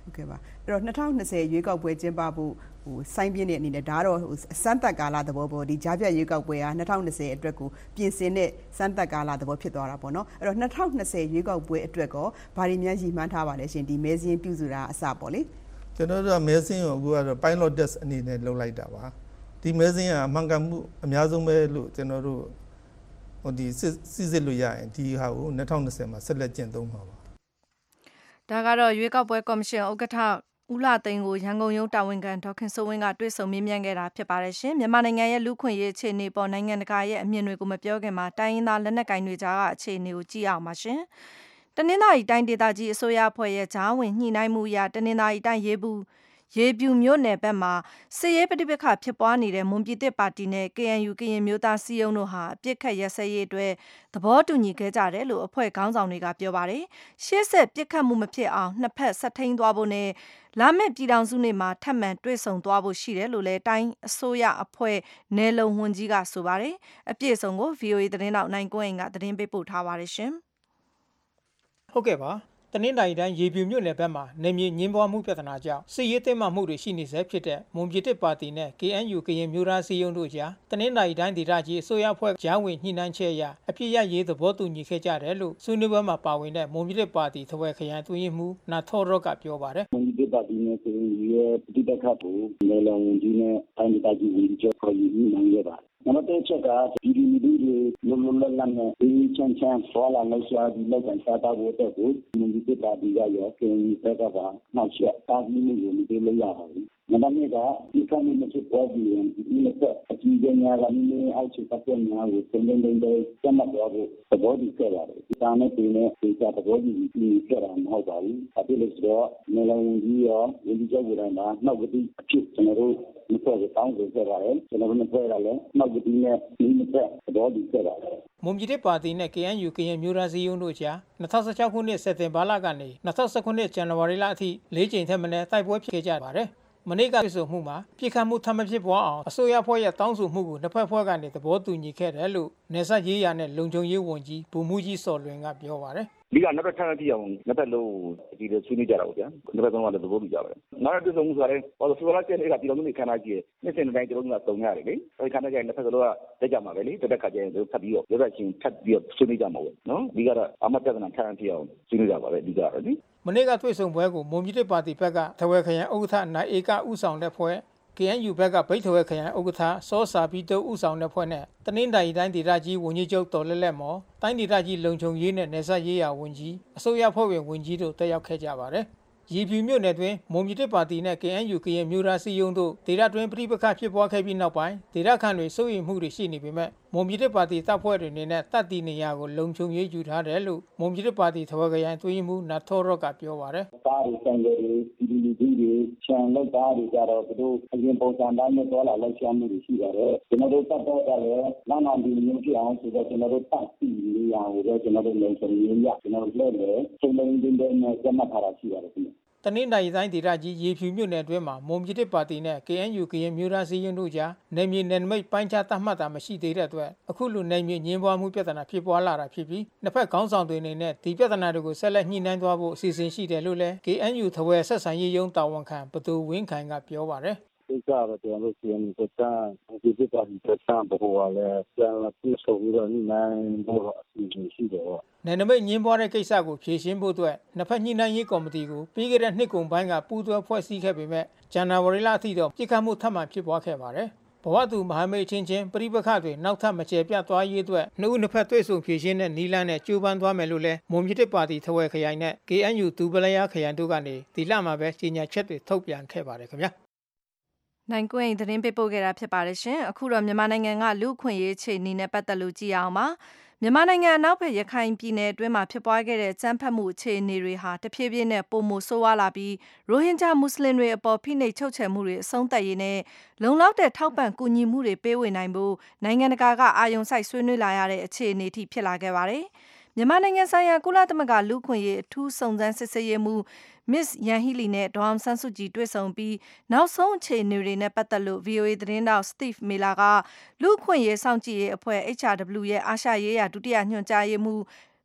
ဟုတ်ကဲ့ပါအဲ့တော့twenty twentyရွေးကောက်ပွဲကျင်းပဖို့ဟိုစိုင်းပြင်းတဲ့အနေနဲ့ဒါတော့ဟိုစမ်းသပ်ကာလသဘောပေါ့ဒီကြားပြတ်ရွေးကောက်ပွဲကtwenty twentyအတွက်ကိုပြင်ဆင်တဲ့စမ်းသပ်ကာလသဘောဖြစ်သွားတာပေါ့နော်အဲ့တော့twenty twentyရွေးကောက်ပွဲအတွက်ကောဘာတွေများရည်မှန်းထားပါလဲရှင်ဒီမဲစင်းပြုစုတာအစပေါ့လေကျွန်တော်တို့ကမဲစင်းကိုအခုကတော့ pilot test အနေနဲ့လုပ်လိုက်တာပါဒီမဲစင်းကအမှန်ကန်မှုအများဆုံးပဲလို့ကျွန်တော်တို့ဟိုဒီစစ်စစ်လို့ရရင်ဒီဟာကိုtwenty twentyမှာဆက်လက်ကျင့်သုံးမှာပါဒါကတော့ရွေးကောက်ပွဲကော်မရှင်ဥက္ကဋ္ဌဦးလာသိန်းကိုရန်ကုန်ရုံးတာဝန်ခံဒေါက်ခင်စိုးဝင်းကတွေ့ဆုံမေးမြန်းခဲ့တာဖြစ်ပါတယ်ရှင်မြန်မာနိုင်ငံရဲ့လူခွင့်ရေးအခြေအနေပေါ်နိုင်ငံတကာရဲ့အမြင်တွေကိုမပြောခင်မှာတိုင်းရင်းသားလက်နက်ကိုင်တွေကြားကအခြေအနေကိုကြည့်အောင်ပါရှင်တနင်္သာရီတိုင်းဒေသကြီးအစိုးရအဖွဲ့ရဲ့ဂျားဝင်ညှိနှိုင်းမှုအရတနင်္သာရီတိုင်းရေးဘူးရေပြူမြို့နယ်ဘက်မှာစစ်ရေးပဋိပက္ခဖြစ်ပွားနေတဲ့မွန်ပြည်သစ်ပါတီနဲ့ K N U ကရင်မျိုးသားစီးရုံးတို့ဟာအပြစ်ခတ်ရစရေးအတွက်သဘောတူညီခဲ့ကြတယ်လို့အဖွဲ့ခေါင်းဆောင်တွေကပြောပါတယ်။ရှေ့ဆက်ပြစ်ခတ်မှုမဖြစ်အောင်နှစ်ဖက်ဆက်ထိန်သွားဖို့နဲ့လာမယ့်ပြည်ထောင်စုနေ့မှာထပ်မံတွေ့ဆုံသွားဖို့ရှိတယ်လို့လည်းတိုင်းအစိုးရအဖွဲ့နယ်လုံဝန်ကြီးကဆိုပါတယ်။အပြည့်အစုံကို V O A သတင်းတောက်နိုင်ကွန်းအိမ်ကသတင်းပေးပို့ထားပါတယ်ရှင်။ဟုတ်ကဲ့ပါတနင်္သာရီတိုင်းရေပြူမြို့နယ်ဘက်မှာနေမြေညင်းပွားမှုပြဿနာကြောင့်စစ်ရေးသိမ်းမှမှုတွေရှိနေဆဲဖြစ်တဲ့မွန်ပြည်သစ်ပါတီနဲ့ K N U ကရင်မျိုးသားစီးရုံးတို့ကြားတနင်္သာရီတိုင်းဒေသကြီးအစိုးရအဖွဲ့ကြားဝင်ညှိနှိုင်းချက်အရအပြစ်ရရေးသဘောတူညီခဲ့ကြတယ်လို့ဆွေးနွေးပွဲမှာပါဝင်တဲ့မွန်ပြည်သစ်ပါတီထဝယ်ခရိုင်တွင်းမှုနာထော်ရော့ကပြောပါတယ်မွန်ပြည်သစ်ပါတီနဲ့ K N U ရဲ့ပြည်ပခတ်ကိုနယ်လုံဝန်ကြီးနဲ့တိုင်းဒေသကြီးဝန်ကြီးချုပ်ခေါ်ယူညှိနှိုင်းခဲ့ပါတယ်နံပါတ်တစ်ချက်ကဒီဒီမီဒီတွေလုံလုံလတ်လတ်နဲ့ဒီချမ်းချမ်းဆွာလာလို့ရှာဒီလောက်ကန်စားတာဖို့အတွက်ကိုမြန်ပြည်ပါတီကရောကင်းဘက်ကပါနောက်ချက်တာပြီးမှုကိုမပြေလို့ရပါဘူးနံပါတ်နှစ်ကဒီကနေ့မဖြစ်ပေါ်ပြီးရင်ဒီလက်အကြီးအကျယ်ကလည်းနည်းအောက်ချက်ပတ်သက်များကိုတင်တင်တင်ကျမတော်ဖို့သဘောတူခဲ့ပါတယ်ဒီကနေ့ဒီနေ့ဒီကသဘောတူပြီးခဲ့တာမဟုတ်ပါဘူးအခုလို့ဆိုတော့နယ်လုံကြီးရောဝန်ကြီးချုပ်ကလည်းနောက်ကတိအဖြစ်ကျွန်တော်တို့မပေါ်တောင်းဆိုခဲ့ပါတယ်ကျွန်တော်တို့ဖွဲ့ရလဲနောက်ဒီနဲ့ဒီနဲ့သဘောတူခဲ့ပါတယ်မွန်ပြည်သစ်ပါတီနဲ့ K N U ကရင်မျိုးသားစီးရုံးတို့ကြားtwenty sixteenခုနှစ်စက်တင်ဘာလကနေtwenty twentyဇန်နဝါရီလအထိ၄ကြိမ်ထက်မနည်းတိုက်ပွဲဖြစ်ခဲ့ကြပါတယ်မနေ့ကပြဆိုမှုမှာပြစ်ခတ်မှုထပ်မဖြစ်ပွားအောင်အစိုးရဖွဲ့ရဲ့တောင်းဆိုမှုကိုနှစ်ဖက်ဖွဲ့ကနေသဘောတူညီခဲ့တယ်လို့နေဆက်ရေးရနဲ့လုံခြုံရေးဝန်ကြီးဗိုလ်မှူးကြီးစော်လွင်ကပြောပါတယ်ဒီကနောက်ထပ်ထပ်ကြည့်အောင်နှစ်ဖက်လုံးဒီလိုဆွေးနွေးကြတာပေါ့ဗျာနှစ်ဖက်လုံးကလည်းသဘောတူကြပါတယ်နောက်တစ်စုံမှုဆိုရင်ဟောဆိုလာကျတဲ့ကပြည်တော်မျိုးခန္ဓာကြီးရဲ့နှစ်စင်တိုင်းကျွန်တော်တို့ကတုံရတယ်လေအဲဒီခန္ဓာကြီးနှစ်ဖက်လုံးကတက်ကြမှာပဲလေတက်တက်ခါကျရင်တို့ဖတ်ပြီးတော့ရတဲ့ချင်းဖတ်ပြီးတော့ဆွေးနွေးကြမှာပေါ့နော်ဒီကတော့အမတ်ပြဿနာထပ်ထပ်အောင်ဆွေးနွေးကြပါပဲဒီကတော့လေမနေ့ကတွေ့ဆုံပွဲကိုမွန်ပြည်သစ်ပါတီဘက်ကထဝယ်ခရိုင်ဥက္ကဋ္ဌနိုင်ဧကဥဆောင်တဲ့ဖွဲ့ K N U ဘက်ကဗိတ်ထဝယ်ခရိုင်ဥက္ကဋ္ဌစောစာပြီးတော့ဥဆောင်တဲ့ဖွဲ့နဲ့တနင်္သာရီတိုင်းဒေသကြီးဝန်ကြီးချုပ်တော်လက်လက်မော်တိုင်းဒေသကြီးလုံခြုံရေးနဲ့နယ်စပ်ရေးရာဝန်ကြီးအစိုးရဖွဲ့ဝင်ဝန်ကြီးတို့တက်ရောက်ခဲ့ကြပါတယ်ရေပြူမြို့နယ်တွင်မွန်ပြည်သစ်ပါတီနဲ့ K N U ကရင်မျိုးသားစီးရုံးတို့ဒေသတွင်းပြည်ပခတ်ဖြစ်ပွားခဲ့ပြီးနောက်ပိုင်းဒေသခံတွေစိုးရိမ်မှုတွေရှိနေပေမဲ့မွန်ပြည်သစ်ပါတီတပ်ဖွဲ့တွေအနေနဲ့တပ်တည်နေရာကိုလုံခြုံရေးယူထားတယ်လို့မွန်ပြည်သစ်ပါတီထဝယ်ခရိုင်တွင်းမှုနာထော်ရော့ကပြောပါတယ်။တားရီစံတွေဒီဒီဒီတွေချန်လောက်တာတွေကြတော့သူတို့အရင်ပုံစံတိုင်းနဲ့တော်လာလောက်ရှာမှုတွေရှိပါတယ်။ကျွန်တော်တို့တပ်တော့ကလည်းနာနာဒီမျိုးဖြစ်အောင်ဆိုတော့ကျွန်တော်တို့တပ်တည်နေရာကိုလည်းကျွန်တော်တို့လုံခြုံရေးရကျွန်တော်တို့လည်းချိန်တိုင်းတင်းတင်းနဲ့ကျမှတ်ထားတာရှိပါတယ်ခင်ဗျ။တနင်္သာရီတိုင်းဒေသကြီးရေဖြူမြို့နယ်အတွင်းမှာမွန်ပြည်သစ်ပါတီနဲ့ K N U ကရင်မျိုးသားစီးရုံးတို့ကြားနယ်မြေနယ်နိမိတ်ပိုင်းခြားသတ်မှတ်တာမရှိသေးတဲ့အတွက်အခုလိုနယ်မြေညှင်းပွားမှုပြဿနာဖြစ်ပွားလာတာဖြစ်ပြီးနှစ်ဖက်ခေါင်းဆောင်တွေအနေနဲ့ဒီပြဿနာတွေကိုဆက်လက်ညှိနှိုင်းသွားဖို့အစီအစဉ်ရှိတယ်လို့လည်း K N U ထဝယ်ဆက်ဆံရေးရုံးတာဝန်ခံဘသူဝင်းခိုင်ကပြောပါတယ်ဒီကတော့ကျွန်တော်တို့စီရင်စတာဒီပြပါတီစတာဘိုးကလည်းပြန်လာပြီးဆိုပြီးတော့နိုင်ဖို့အစီအစဉ်ရှိတယ်ပေါ့နယ်နိမိတ်ညှင်းပွားတဲ့ကိစ္စကိုဖြေရှင်းဖို့အတွက်နှစ်ဖက်ညှိနှိုင်းရေးကော်မတီကိုပြီးခဲ့တဲ့နှစ်ကုန်ပိုင်းကပူးတွဲဖွဲ့စည်းခဲ့ပေမဲ့ဇန်နဝါရီလအထိတော့ပြစ်ခတ်မှုထပ်မံဖြစ်ပွားခဲ့ပါတယ်ဘဝတူမဟာမိတ်ချင်းချင်းပြိပခတ်တွေနောက်ထပ်မကျေပြတ်သွားရေးအတွက်နှစ်ဦးနှစ်ဖက်တွေ့ဆုံဖြေရှင်းတဲ့နီလန်းနဲ့ကြိုးပမ်းသွားမယ်လို့လည်းမွန်ပြည်သစ်ပါတီထဝယ်ခရိုင်နဲ့ K N U ဒူပလယာခရိုင်တို့ကနေဒီလမှာပဲကြေညာချက်တွေထုတ်ပြန်ခဲ့ပါတယ်ခင်ဗျာနိုင်ကွင်းသတင်းပေးပို့ခဲ့တာဖြစ်ပါတယ်ရှင်အခုတော့မြန်မာနိုင်ငံကလူခွင့်ရေးခြေအနေနဲ့ပတ်သက်လို့ကြည့်အောင်ပါမြန်မာနိုင်ငံအနောက်ဘက်ရခိုင်ပြည်နယ်အတွင်းမှာဖြစ်ပွားခဲ့တဲ့စမ်းဖတ်မှုအခြေအနေတွေဟာတဖြည်းဖြည်းနဲ့ပုံမဆိုးဝါးလာပြီးရိုဟင်ဂျာမွတ်စလင်တွေအပေါ်ဖိနှိပ်ချုပ်ချယ်မှုတွေအဆုံးသတ်ရေးနဲ့လုံလောက်တဲ့ထောက်ပံ့ကူညီမှုတွေပေးဝေနိုင်ဖို့နိုင်ငံတကာကအာရုံစိုက်ဆွေးနွေးလာရတဲ့အခြေအနေအထိဖြစ်လာခဲ့ပါတယ်မြန်မာနိုင်ငံဆိုင်ရာကုလသမဂ္ဂလူခွင့်ရေးအထူးစုံစမ်းစစ်ဆေးရေးမှူး Miss ယန်ဟီလီနဲ့ဒေါအောင်ဆန်းစုကြည်တွေ့ဆုံပြီးနောက်ဆုံးအခြေအနေတွေနဲ့ပတ်သက်လို့ V O A သတင်းတောက် Steve Miller ကလူခွင့်ရေးစောင့်ကြည့်ရေးအဖွဲ့ H R W ရဲ့အာရှရေးရာဒုတိယညွှန်ကြားရေးမှူး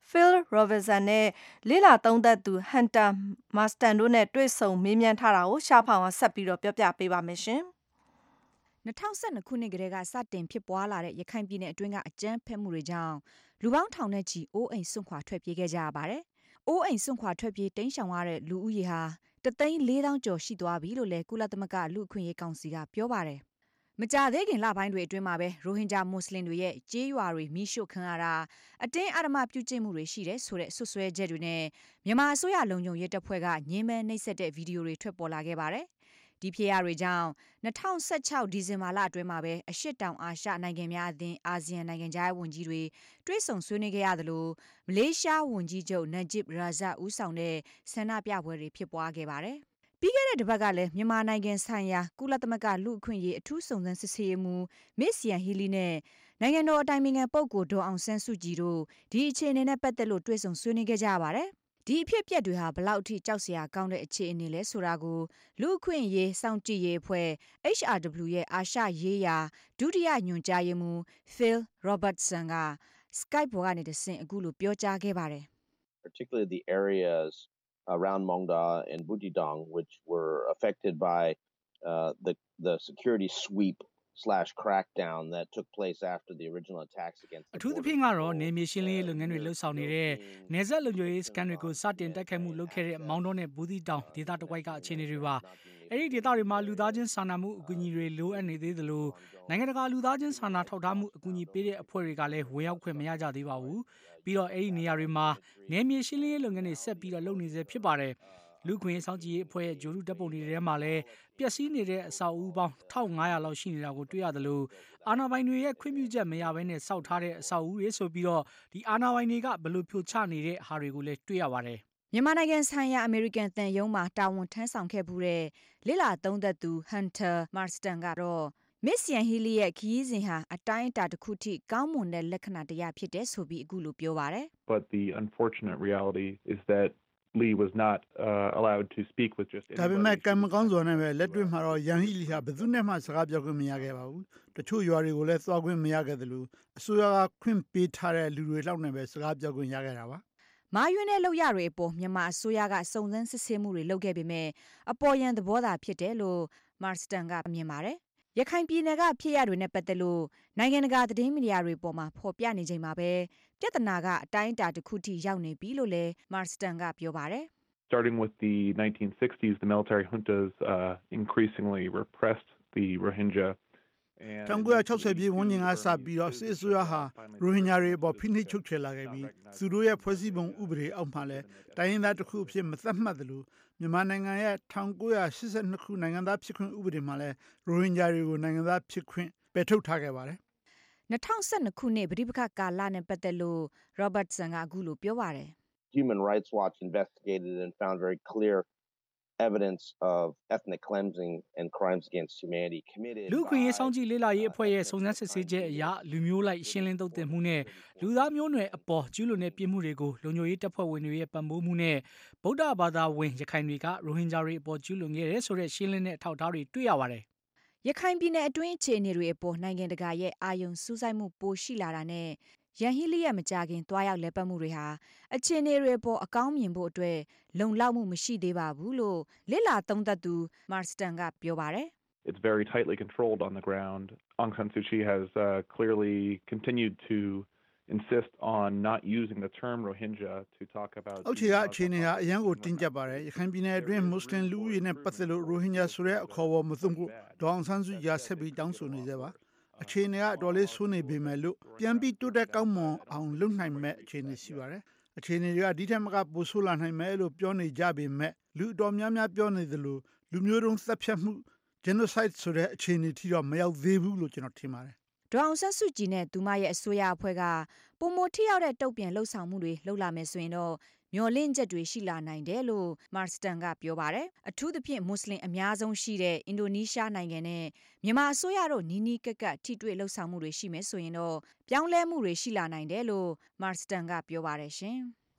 Phil Robertson နဲ့လေ့လာသုံးသပ်သူ Hunter Marston တို့နဲ့တွေ့ဆုံမေးမြန်းထားတာကိုရှားဖောင်ကဆက်ပြီးတော့ပြောပြပေးပါမယ်ရှင်၂၀၁၂ခုနှစ်ကတည်းကစတင်ဖြစ်ပွားလာတဲ့ရခိုင်ပြည်နယ်အတွင်းကအကြမ်းဖက်မှုတွေကြောင့်လူပေါင်းထောင်နဲ့ချီအိုးအိမ်စွန့်ခွာထွက်ပြေးခဲ့ကြရပါတယ်။အိုးအိမ်စွန့်ခွာထွက်ပြေးတိမ်းရှောင်ရတဲ့လူဦးရေဟာတသိန်းလေးသောင်းကျော်ရှိသွားပြီလို့လည်းကုလသမဂ္ဂလူ့အခွင့်အရေးကောင်စီကပြောပါတယ်။မကြာသေးခင်လပိုင်းတွေအတွင်းမှာပဲရိုဟင်ဂျာမွတ်စလင်တွေရဲ့ကြေးရွာတွေမိရှို့ခံရတာအတင်းအဓမ္မပြုကျင့်မှုတွေရှိတဲ့ဆိုတဲ့ဆွဆွဲချက်တွေနဲ့မြန်မာအစိုးရလုံခြုံရေးတပ်ဖွဲ့ကညှင်းမဲနှိပ်စက်တဲ့ဗီဒီယိုတွေထွက်ပေါ်လာခဲ့ပါတယ်။ဒီဖြစ်ရပ်တွေကြောင့်၂၀၁၆ဒီဇင်ဘာလအတွင်းမှာပဲအရှေ့တောင်အာရှနိုင်ငံများအသင်းအာဆီယံနိုင်ငံခြားရေးဝန်ကြီးတွေတွဲဆုံဆွေးနွေးခဲ့ရသလိုမလေးရှားဝန်ကြီးချုပ်နဂျစ်ရာဇတ်ဦးဆောင်တဲ့ဆန္ဒပြပွဲတွေဖြစ်ပွားခဲ့ပါတယ်။ပြီးခဲ့တဲ့တစ်ပတ်ကလည်းမြန်မာနိုင်ငံဆိုင်ရာကုလသမဂ္ဂလူ့အခွင့်အရေးအထူးစုံစမ်းစစ်ဆေးရေးမှူးမစ်ယန်ဟီလီနဲ့နိုင်ငံတော်အတိုင်ပင်ခံပုဂ္ဂိုလ်ဒေါ်အောင်ဆန်းစုကြည်တို့ဒီအခြေအနေနဲ့ပတ်သက်လို့တွဲဆုံဆွေးနွေးခဲ့ကြပါတယ်။ဒီအဖြစ်အပျက်တွေဟာဘလောက်အထိကြောက်စရာကောင်းတဲ့အခြေအနေလဲဆိုတာကိုလူ့အခွင့်အရေးစောင့်ကြည့်ရေးအဖွဲ့ H R W ရဲ့အာရှရေးရာဒုတိယညွှန်ကြားရေးမှူး Phil Robertson က Skype ပေါ်ကနေတဆင့်အခုလိုပြောကြားခဲ့ပါတယ်။ Particularly the areas around Mongda and Butidong which were affected by uh, the the security sweep slash crackdown that took place after the original attacks against the အထူးသဖြင့်ကတော့နေမြေရှင်းလင်းရေးလုပ်ငန်းတွေလှုပ်ဆောင်နေတဲ့နေဆက်လုံခြုံရေးစကန်တွေကိုစတင်တိုက်ခိုက်မှုလုပ်ခဲ့တဲ့မောင်တော်နဲ့ဘူးသီးတောင်ဒေသတစ်ဝိုက်ကအခြေအနေတွေပါအဲ့ဒီဒေသတွေမှာလူသားချင်းစာနာမှုအကူအညီတွေလိုအပ်နေသေးသလိုနိုင်ငံတကာလူသားချင်းစာနာထောက်ထားမှုအကူအညီပေးတဲ့အဖွဲ့တွေကလည်းဝင်ရောက်ခွင့်မရကြသေးပါဘူးပြီးတော့အဲ့ဒီနေရာတွေမှာနေမြေရှင်းလင်းရေးလုပ်ငန်းတွေဆက်ပြီးတော့လုပ်နေစေဖြစ်ပါတယ်လူခွင့်ဆောင်ကြည်ရေးအဖွဲ့ရဲ့ဂျိုလူတပ်ပုံတွေထဲမှာလည်းပျက်စီးနေတဲ့အဆောက်အဦပေါင်း၁၅၀၀လောက်ရှိနေတာကိုတွေ့ရတယ်လို့အာဏာပိုင်တွေရဲ့ခွင့်ပြုချက်မရဘဲနဲ့စောက်ထားတဲ့အဆောက်အဦတွေဆိုပြီးတော့ဒီအာဏာပိုင်တွေကဘယ်လိုဖြိုချနေတဲ့ဟာတွေကိုလည်းတွေ့ရပါတယ်မြန်မာနိုင်ငံဆိုင်ရာအမေရိကန်တန်ယုံမှာတာဝန်ထမ်းဆောင်ခဲ့မှုတဲ့လစ်လာသုံးသက်သူ Hunter Marston ကတော့မစ်ယန်ဟီလီရဲ့ခီးစဉ်ဟာအတိုင်းအတာတစ်ခုထိကောင်းမွန်တဲ့လက္ခဏာတရားဖြစ်တဲ့ဆိုပြီးအခုလိုပြောပါတယ် But the unfortunate reality is that Lee was not uh, allowed to speak with just anybody. ဒါပေမဲ့ကံမကောင်းစွာနဲ့ပဲလက်တွေ့မှာတော့ယန်ဟီလီဟာဘယ်သူနဲ့မှစကားပြောခွင့်မရခဲ့ပါဘူး။တချို့ရွာတွေကိုလည်းသွားခွင့်မရခဲ့သလိုအစိုးရကခွင့်ပေးထားတဲ့လူတွေလောက်နဲ့ပဲစကားပြောခွင့်ရခဲ့တာပါ။မာယွန်းတဲ့လောက်ရတွေအပေါ်မြန်မာအစိုးရကစုံစမ်းစစ်ဆေးမှုတွေလုပ်ခဲ့ပေမဲ့အပေါ်ယံသဘောသာဖြစ်တယ်လို့မာစတန်ကမြင်ပါတယ်။ရခိုင်ပြည်နယ်ကဖြစ်ရတွေနဲ့ပတ်သက်လို့နိုင်ငံတကာသတင်းမီဒီယာတွေပေါ်မှာဖော်ပြနေချိန်မှာပဲပြဿနာကအတိုင်းအတာတစ်ခုထိရောက်နေပြီလို့လည်းမာစတန်ကပြောပါတယ်။ Starting with the nineteen sixties, the military juntas uh, increasingly repressed the Rohingya. ၁၉၆၀ပြည့်ဝန်းကျင်ကစပြီးတော့စစ်အစိုးရဟာရိုဟင်ဂျာတွေအပေါ်ဖိနှိပ်ချုပ်ချယ်လာခဲ့ပြီးသူတို့ရဲ့ဖွဲ့စည်းပုံဥပဒေအောက်မှာလည်းတိုင်းရင်းသားတစ်ခုအဖြစ်မသတ်မှတ်သလိုမြန်မာနိုင်ငံရဲ့၁၉၈၂ခုနိုင်ငံသားဖြစ်ခွင့်ဥပဒေမှာလည်းရိုဟင်ဂျာတွေကိုနိုင်ငံသားဖြစ်ခွင့်ပယ်ထုတ်ထားခဲ့ပါတယ်၂၀၁၂ခုနှစ်ပြည်ပခါကာလနဲ့ပတ်သက်လို့ Robertson ကအခုလိုပြောပါတယ် Human Rights Watch investigated and found very clear evidence of ethnic cleansing and crimes against humanity committed လူခွင့်ရေးဆောင်ကြည့်လေ့လာရေးအဖွဲ့ရဲ့စုံစမ်းစစ်ဆေးချက်အရလူမျိုးလိုက်ရှင်းလင်းသုတ်သင်မှုနဲ့လူသားမျိုးနွယ်အပေါ်ကျူးလွန်တဲ့ပြစ်မှုတွေကိုလုံခြုံရေးတပ်ဖွဲ့ဝင်တွေရဲ့ပံ့ပိုးမှုနဲ့ဗုဒ္ဓဘာသာဝင်ရခိုင်တွေကရိုဟင်ဂျာတွေအပေါ်ကျူးလွန်ခဲ့တဲ့ဆိုတဲ့ရှင်းလင်းတဲ့အထောက်အထားတွေတွေ့ရပါတယ်ရခိုင်ပြည်နယ်အတွင်းအခြေအနေတွေအပေါ်နိုင်ငံတကာရဲ့အာရုံစူးစိုက်မှုပိုရှိလာတာနဲ့ရန်ဟီလီရဲ့မကြခင်တွားရောက်လဲပတ်မှုတွေဟာအခြေအနေတွေပေါ်အကောင်းမြင်ဖို့အတွက်လုံလောက်မှုမရှိသေးပါဘူးလို့လစ်လာသုံးသပ်သူမာစတန်ကပြောပါတယ် It's very tightly controlled on the ground. Aung San Suu Kyi has uh, clearly continued to insist on not using the term Rohingya to talk about အောက်ခြေကအခြေအနေဟာအရန်ကိုတင်းကျပ်ပါတယ်ရခိုင်ပြည်နယ်အတွင်းမွတ်စလင်လူဦးရေနဲ့ပတ်သက်လို့ရိုဟင်ဂျာဆိုတဲ့အခေါ်အဝေါ်မသုံးဖို့ဒေါအောင်ဆန်းစုကြည်ဆက်ပြီးတောင်းဆိုနေသေးပါအခြေအနေကအတော်လေးဆိုးနေပေမဲ့လို့ပြန်ပြီးတိုးတက်ကောင်းမွန်အောင်လုပ်နိုင်မဲ့အခြေအနေရှိပါတယ်အခြေအနေတွေကဒီထက်မကပိုဆိုးလာနိုင်မယ်လို့ပြောနေကြပေမဲ့လူအတော်များများပြောနေသလိုလူမျိုးတုံးသတ်ဖြတ်မှု genocide ဆိုတဲ့အခြေအနေထိတော့မရောက်သေးဘူးလို့ကျွန်တော်ထင်ပါတယ်ဒေါအောင်ဆန်းစုကြည်နဲ့သူမရဲ့အစိုးရအဖွဲ့ကပုံမထိရောက်တဲ့တုတ်ပြန်လှုပ်ဆောင်မှုတွေလှုပ်လာမယ်ဆိုရင်တော့မျော်လင့်ချက်တွေရှိလာနိုင်တယ်လို့မာစတန်ကပြောပါတယ်အထူးသဖြင့်မွတ်စလင်အများဆုံးရှိတဲ့အင်ဒိုနီးရှားနိုင်ငံနဲ့မြန်မာအစိုးရတို့နီးနီးကပ်ကပ်ထိတွေ့လှုပ်ဆောင်မှုတွေရှိမယ်ဆိုရင်တော့ပြောင်းလဲမှုတွေရှိလာနိုင်တယ်လို့မာစတန်ကပြောပါတယ်ရှင်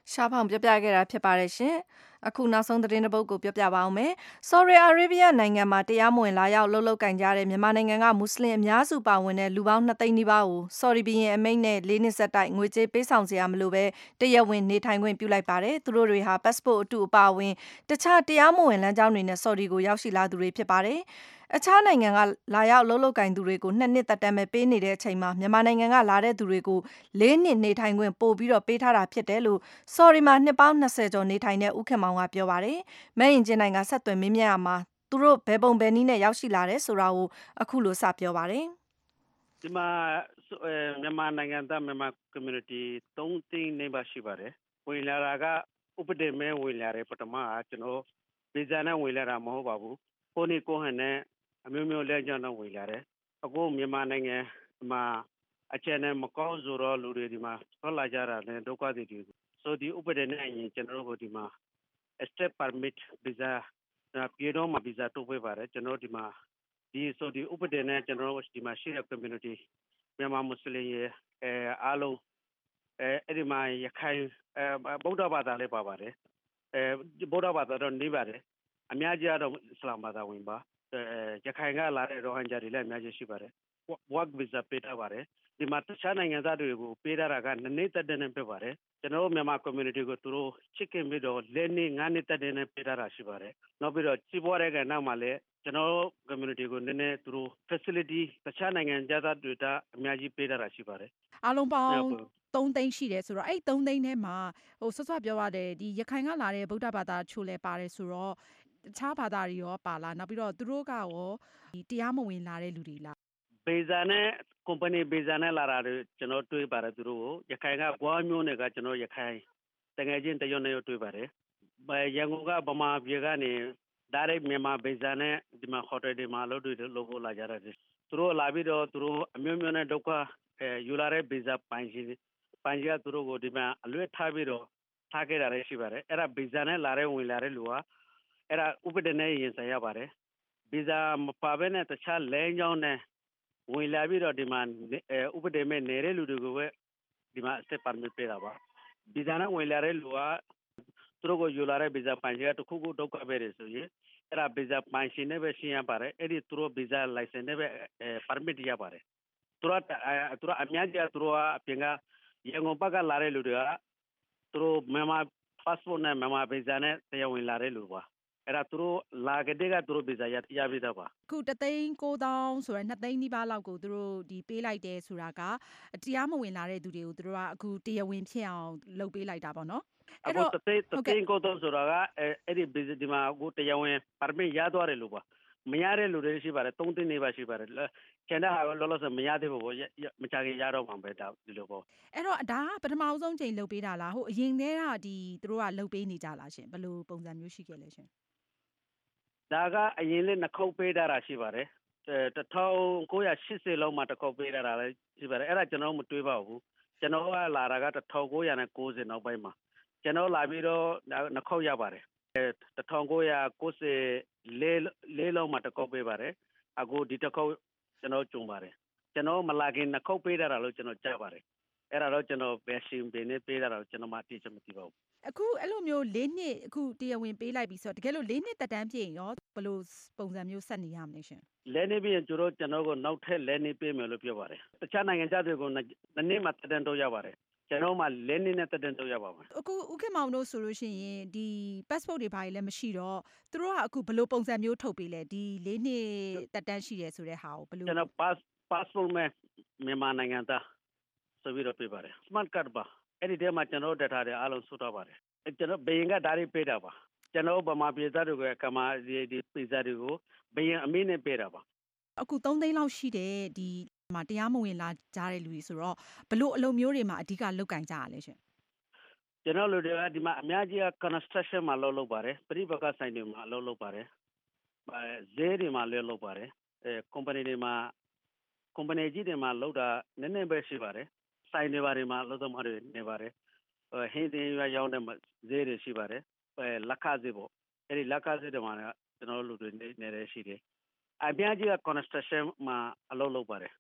ရှားဖောင်ပြပြခဲ့တာဖြစ်ပါတယ်ရှင်အခုနောက်ဆုံးသတင်းတစ်ပုဒ်ကိုပြပြပါအောင်မယ်။ Saudi Arabia နိုင်ငံမှာတရားမဝင်လာရောက်လှုပ်လှုပ်ကင်ကြတဲ့မြန်မာနိုင်ငံကမွတ်စလင်အများစုပါဝင်တဲ့လူပေါင်းနှစ်သိန်းနီးပါးကို Saudi ဘုရင်အမိန့်နဲ့လေးနှစ်ဆက်တိုက်ငွေကြေးပေးဆောင်စရာမလိုဘဲတရားဝင်နေထိုင်ခွင့်ပြုလိုက်ပါတယ်။သူတို့တွေဟာ passport အတုအပါအဝင်တခြားတရားမဝင်လမ်းကြောင်းတွေနဲ့ Saudi ကိုရောက်ရှိလာသူတွေဖြစ်ပါတယ်။အခြားနိုင်ငံကလာရောက်လှုပ်လှုပ်ကင်သူတွေကိုနှစ်နှစ်သက်တမ်းပဲပေးနေတဲ့အချိန်မှာမြန်မာနိုင်ငံကလာတဲ့သူတွေကိုလေးနှစ်နေထိုင်ခွင့်ပို့ပြီးတော့ပေးထားတာဖြစ်တယ်လို့ Saudi မှာနှစ်ပေါင်းနှစ်ဆယ်ကျော်နေထိုင်တဲ့ဦးခင်မောင်ကပြောပါတယ်။မဲ့ရင်ချင်းနိုင်ငံဆက်သွယ်မင်းမြတ်ရမှာသူတို့ဘယ်ပုံဘယ်နည်းနဲ့ရောက်ရှိလာတယ်ဆိုတာကိုအခုလိုစပြောပါတယ်။ဒီမှာမြန်မာနိုင်ငံသားမြန်မာ community သုံးသိန်းနေပါရှိပါတယ်။ဝင်လာတာကဥပဒေမဲ့ဝင်လာတယ်ပထမကကျွန်တော်ဗီဇာနဲ့ဝင်လာတာမဟုတ်ပါဘူး။ကိုနေကိုဟန်နဲ့အမျိုးမျိုးလဲကြောင်းတော့ဝင်လာတယ်။အခုမြန်မာနိုင်ငံမှာအခြေအနေမကောင်းဆိုတော့လူတွေဒီမှာထွက်လာကြတာနဲ့ဒုက္ခတွေတွေဆိုဒီဥပဒေနဲ့အရင်ကျွန်တော်တို့ဒီမှာ step permit visa ပြေတော့မှာ visa ထုတ်ပေးပါတယ်ကျွန်တော်ဒီမှာဒီဆိုဒီဥပဒေနဲ့ကျွန်တော်တို့ဒီမှာရှိတဲ့ community မြန်မာမွတ်စလင်ရဲ့အဲအားလုံးအဲအဲ့ဒီမှာရခိုင်အဲဗုဒ္ဓဘာသာလည်းပါပါတယ်အဲဗုဒ္ဓဘာသာတော့နေပါတယ်အများကြီးတော့အစ္စလာမ်ဘာသာဝင်ပါအဲရခိုင်ကလာတဲ့ရိုဟင်ဂျာတွေလည်းအများကြီးရှိပါတယ် work visa ပေးထားပါတယ်ဒီမှာတခြားနိုင်ငံသားတွေကိုပေးထားတာကနှစ်နှစ်သက်တဲ့နဲ့ပြပါတယ်ကျွန်တော်မြန်မာ community ကိုသူတို့ချစ်ခင်ပြီးတော့လေးနှစ်ငါးနှစ်သက်တဲ့နဲ့ပေးထားတာရှိပါတယ်နောက်ပြီးတော့စီးပွားရေးကနောက်မှာလည်းကျွန်တော် community ကိုနည်းနည်းသူတို့ facility တခြားနိုင်ငံသားတွေကအများကြီးပေးထားတာရှိပါတယ်အားလုံးပေါင်းသုံးသိန်းရှိတယ်ဆိုတော့အဲ့သုံးသိန်းထဲမှာဟိုဆွဆွပြောရတယ်ဒီရခိုင်ကလာတဲ့ဗုဒ္ဓဘာသာချို့လဲပါတယ်ဆိုတော့တခြားဘာသာတွေရောပါလားနောက်ပြီးတော့သူတို့ကရောဒီတရားမဝင်လာတဲ့လူတွေလားဗီဇာနဲ့ company ဗီဇာနဲ့လာတာတွေကျွန်တော်တွေ့ပါတယ်သူတို့ကိုရခိုင်ကဘွားမျိုးတွေကကျွန်တော်ရခိုင်တကယ်ချင်းတရွတ်နေတွေ့ပါတယ်ရန်ကုန်ကဗမာပြည်ကနေဒါရိုက်မြန်မာဗီဇာနဲ့ဒီမှာ hotel တွေမှာလုပ်တွေလုပ်ဖို့လာကြတယ်သူတို့လာပြီးတော့သူတို့အမျိုးမျိုးနဲ့ဒုက္ခအဲယူလာတဲ့ဗီဇာပိုင်ရှင်ပိုင်ကြီးကသူတို့ကိုဒီမှာအလွဲထားပြီးတော့ထားခဲ့တာလည်းရှိပါတယ်အဲ့ဒါဗီဇာနဲ့လာတဲ့ဝင်လာတဲ့လူကအဲ့ဒါဥပဒေနဲ့ရင်ဆိုင်ရပါတယ်ဗီဇာမပါဘဲနဲ့တခြားလမ်းကြောင်းနဲ့ဝင်လာပြီးတော့ဒီမှာဥပဒေမဲ့နေတဲ့လူတွေကိုပဲဒီမှာ step permit ပေးတာပါဗီဇာနဲ့ဝင်လာတဲ့လူကသူတို့ကိုယူလာတဲ့ဗီဇာပိုင်ရှင်ကတခုခုဒုက္ခပဲတယ်ဆိုရင်အဲ့ဒါဗီဇာပိုင်ရှင်နဲ့ပဲရှင်းရပါတယ်အဲ့ဒီသူတို့ဗီဇာ license နဲ့ပဲ permit ရပါတယ်သူတို့သူတို့အများကြီးသူတို့ကအပြင်ကရန်ကုန်ဘက်ကလာတဲ့လူတွေကသူတို့မြန်မာ passport နဲ့မြန်မာဗီဇာနဲ့တရားဝင်လာတဲ့လူပါအဲ့ဒါသူတို့လာကြတဲ့ကသူတို့ဗီဇာရရပြီးတော့ပါအခုတသိန်းကိုးသောင်းဆိုရယ်နှစ်သိန်းနီးပါးလောက်ကိုသူတို့ဒီပေးလိုက်တယ်ဆိုတာကတရားမဝင်လာတဲ့သူတွေကိုသူတို့ကအခုတရားဝင်ဖြစ်အောင်လုပ်ပေးလိုက်တာပေါ့နော်အဲ့တော့တသိန်းတသိန်းကိုးသောင်းဆိုတာကအဲ့ဒီဗီဇာဒီမှာအခုတရားဝင် permit ရသွားတယ်လို့ပါမရတဲ့လူတွေရှိပါတယ်သုံးသိန်းနေပါရှိပါတယ်ကျန်တဲ့ဟာလောလောဆယ်မရသေးဘူးပေါ့မချခင်ရတော့မှာပဲဒါဒီလိုပေါ့အဲ့တော့ဒါကပထမဆုံးချိန်လုပ်ပေးတာလားဟိုအရင်တည်းကဒီသူတို့ကလုပ်ပေးနေကြလားရှင်ဘယ်လိုပုံစံမျိုးရှိခဲ့လဲရှင်ဒါကအရင်လေးနှစ်ခေါက်ပေးထားတာရှိပါတယ်တထောင်ကိုရရှစ်ဆယ်လောက်မှတစ်ခေါက်ပေးထားတာလည်းရှိပါတယ်အဲ့ဒါကျွန်တော်မတွေးပါဘူးကျွန်တော်ကလာတာကတထောင်ကိုရနဲ့ကိုးဆယ်နောက်ပိုင်းမှာကျွန်တော်လာပြီးတော့နှစ်ခေါက်ရပါတယ်တထောင်ကိုရကိုးဆယ်လေးလေးလောက်မှတစ်ခေါက်ပေးပါတယ်အခုဒီတစ်ခေါက်ကျွန်တော်ကြုံပါတယ်ကျွန်တော်မလာခင်နှစ်ခေါက်ပေးထားတာလို့ကျွန်တော်ကြားပါတယ်အဲ့ဒါတော့ကျွန်တော်ဘယ်ရှင်ဘယ်နဲ့ပေးထားတာကျွန်တော်မှတိကျမသိပါဘူးအခုအဲ့လိုမျိုးလေးနှစ်အခုတရားဝင်ပေးလိုက်ပြီဆိုတော့တကယ်လို့လေးနှစ်တက်တန်းပြည့်ရင်ရောဘယ်လိုပုံစံမျိုးဆက်နေရမလဲရှင်လဲနေပြီးရင်ကျွန်တော်ကျွန်တော်ကိုနောက်ထပ်လဲနေပေးမယ်လို့ပြောပါတယ်တခြားနိုင်ငံသားတွေကိုနှစ်နှစ်မှတက်တန်းတော့ရပါတယ်ကျွန်တော်မှလဲနေနဲ့တက်တန်းတော့ရပါမယ်အခုဥက္ကမောင်တို့ဆိုလို့ရှိရင်ဒီ passport တွေဘာတွေလည်းမရှိတော့သူတို့ကအခုဘယ်လိုပုံစံမျိုးထုတ်ပေးလဲဒီလေးနှစ်တက်တန်းရှိတယ်ဆိုတဲ့ဟာကိုဘယ်လိုကျွန်တော် passport မဲ့မြန်မာနိုင်ငံသားဆိုပြီးတော့ပြပါတယ် smart card ပါအဲ့ဒီထဲမှာကျွန်တော်တက်ထားတယ်အားလုံးစုထားပါတယ်ကျွန်တော်ဘယင်ကဒါတွေပေးတာပါကျွန်တော်ဗမာပြည်သားတွေကကမာဒီပီဇာတွေကိုဘယင်အမင်းနဲ့ပေးတာပါအခုသုံးသိန်းလောက်ရှိတယ်ဒီမှာတရားမဝင်လာကြတဲ့လူတွေဆိုတော့ဘလို့အလုပ်မျိုးတွေမှာအဓိကလောက်ကင်ကြရလဲရှင်ကျွန်တော်လူတွေကဒီမှာအများကြီးက construction မှာလုပ်လုပ်ပါတယ်ပြိပကဆိုင်တွေမှာလုပ်လုပ်ပါတယ်ဈေးတွေမှာလည်းလုပ်ပါတယ်အဲ company တွေမှာ company ကြီးတွေမှာလုပ်တာနည်းနည်းပဲရှိပါတယ်ဆိုင်တွေပါတယ်မှာလုပ်သမားတွေနေပါတယ်ဟင်းသင်းရွာရောင်းတဲ့ဈေးတွေရှိပါတယ်အဲလက်ခဈေးပေါ့အဲဒီလက်ခဈေးတွေမှာကျွန်တော်လူတွေနေနေရှိတယ်အများကြီးက construction မှာအလုပ်လုပ်ပါတယ်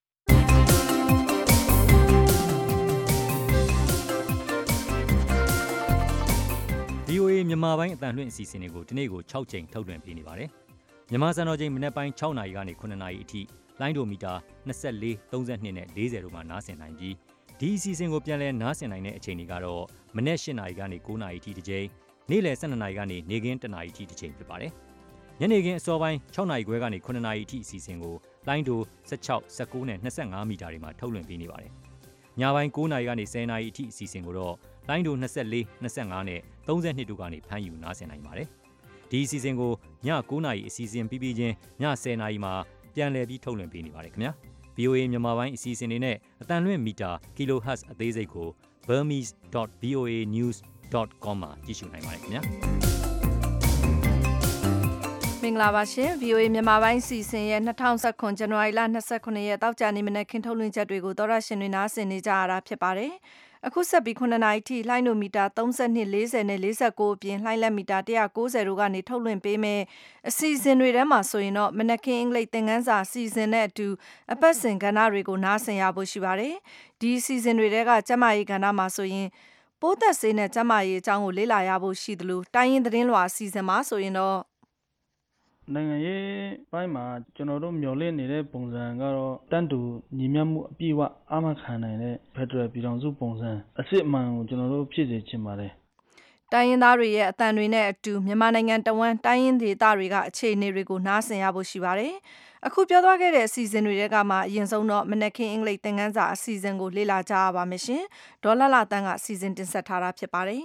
မြန်မာပိုင်းအတန်လွှင့်အစီအစဉ်တွေကိုဒီနေ့ကို၆ချိန်ထုတ်လွှင့်ပေးနေပါတယ်မြန်မာစံတော်ချိန်မနက်ပိုင်း၆နာရီကနေခုနှစ်နာရီအထိလိုင်းဒိုမီတာ၂၄ ၃၂နဲ့၄၀တို့မှာနားဆင်နိုင်ပြီးဒီအစီအစဉ်ကိုပြန်လည်နားဆင်နိုင်တဲ့အချိန်တွေကတော့မနက်၈နာရီကနေ၉နာရီအထိတစ်ချိန်နေ့လယ်၁၂နာရီကနေနေ့ခင်း၁နာရီအထိတစ်ချိန်ဖြစ်ပါတယ်ညနေခင်းအစောပိုင်း၆နာရီခွဲကနေခုနှစ်နာရီအထိအစီအစဉ်ကိုလိုင်းဒို၁၆ ၁၉နဲ့၂၅မီတာတွေမှာထုတ်လွှင့်ပေးနေပါတယ်ညပိုင်း၉နာရီကနေ၁၀နာရီအထိအစီအစဉ်ကိုတော့လိုင်းဒို၂၄ ၂၅နဲ့၃၂တို့ကနေဖမ်းယူနားဆင်နိုင်ပါတယ်ဒီအစီအစဉ်ကိုည၉နာရီအစီအစဉ်ပြီးပြီးချင်းည၁၀နာရီမှာပြန်လည်ပြီးထုတ်လွှင့်ပေးနေပါတယ်ခင်ဗျာ ဗီအိုအေ မြန်မာပိုင်းအစီအစဉ်တွေနဲ့အတန်လွှင့်မီတာ kilohertz အသေးစိတ်ကို burmese dot v o a news dot com မှာကြည့်ရှုနိုင်ပါတယ်ခင်ဗျာမင်္ဂလာပါရှင် ဗီအိုအေ မြန်မာပိုင်းစီစဉ်ရဲ့၂၀၁၉ ဇန်နဝါရီလ၂၉ရက်တောက်ကြနေမနက်ခင်းထုတ်လွှင့်ချက်တွေကိုသောရရှင်တွေနားဆင်နေကြရတာဖြစ်ပါတယ်အခုဆက်ပြီးခုနှစ်နာရီထိလှိုင်းနိုမီတာ၃၂ ၄၀နဲ့၄၉အပြင်လှိုင်းလက်မီတာ၁၉၀တို့ကနေထုတ်လွှင့်ပေးမယ်အစီအစဉ်တွေထဲမှာဆိုရင်တော့မနက်ခင်းအင်္ဂလိပ်သင်ခန်းစာအစီအစဉ်နဲ့အတူအပတ်စဉ်ကဏ္ဍတွေကိုနားဆင်ရဖို့ရှိပါတယ်ဒီအစီအစဉ်တွေထဲကကျမရေးကဏ္ဍမှာဆိုရင်ပိုးသက်ဆေးနဲ့ကျမရေးအကြောင်းကိုလေ့လာရဖို့ရှိသလိုတိုင်းရင်းသတင်းလွှာအစီအစဉ်မှာဆိုရင်တော့နိုင်ငံရေးပိုင်းမှာကျွန်တော်တို့မျှော်လင့်နေတဲ့ပုံစံကတော့တန်းတူညီမျှမှုအပြည့်အဝအာမခံနိုင်တဲ့ဖက်ဒရယ်ပြည်ထောင်စုပုံစံအစစ်အမှန်ကိုကျွန်တော်တို့ဖြစ်စေချင်ပါတယ်တိုင်းရင်းသားတွေရဲ့အသံတွေနဲ့အတူမြန်မာနိုင်ငံတဝန်းတိုင်းရင်းဒေသတွေကအခြေအနေတွေကိုနားဆင်ရဖို့ရှိပါတယ်အခုပြောသွားခဲ့တဲ့အစီအစဉ်တွေကမှအရင်ဆုံးတော့မနက်ခင်းအင်္ဂလိပ်သင်ခန်းစာအစီအစဉ်ကိုလေ့လာကြရပါမယ်ရှင်ဒေါ်လာလာတန်းကအစီအစဉ်တင်ဆက်ထားတာဖြစ်ပါတယ်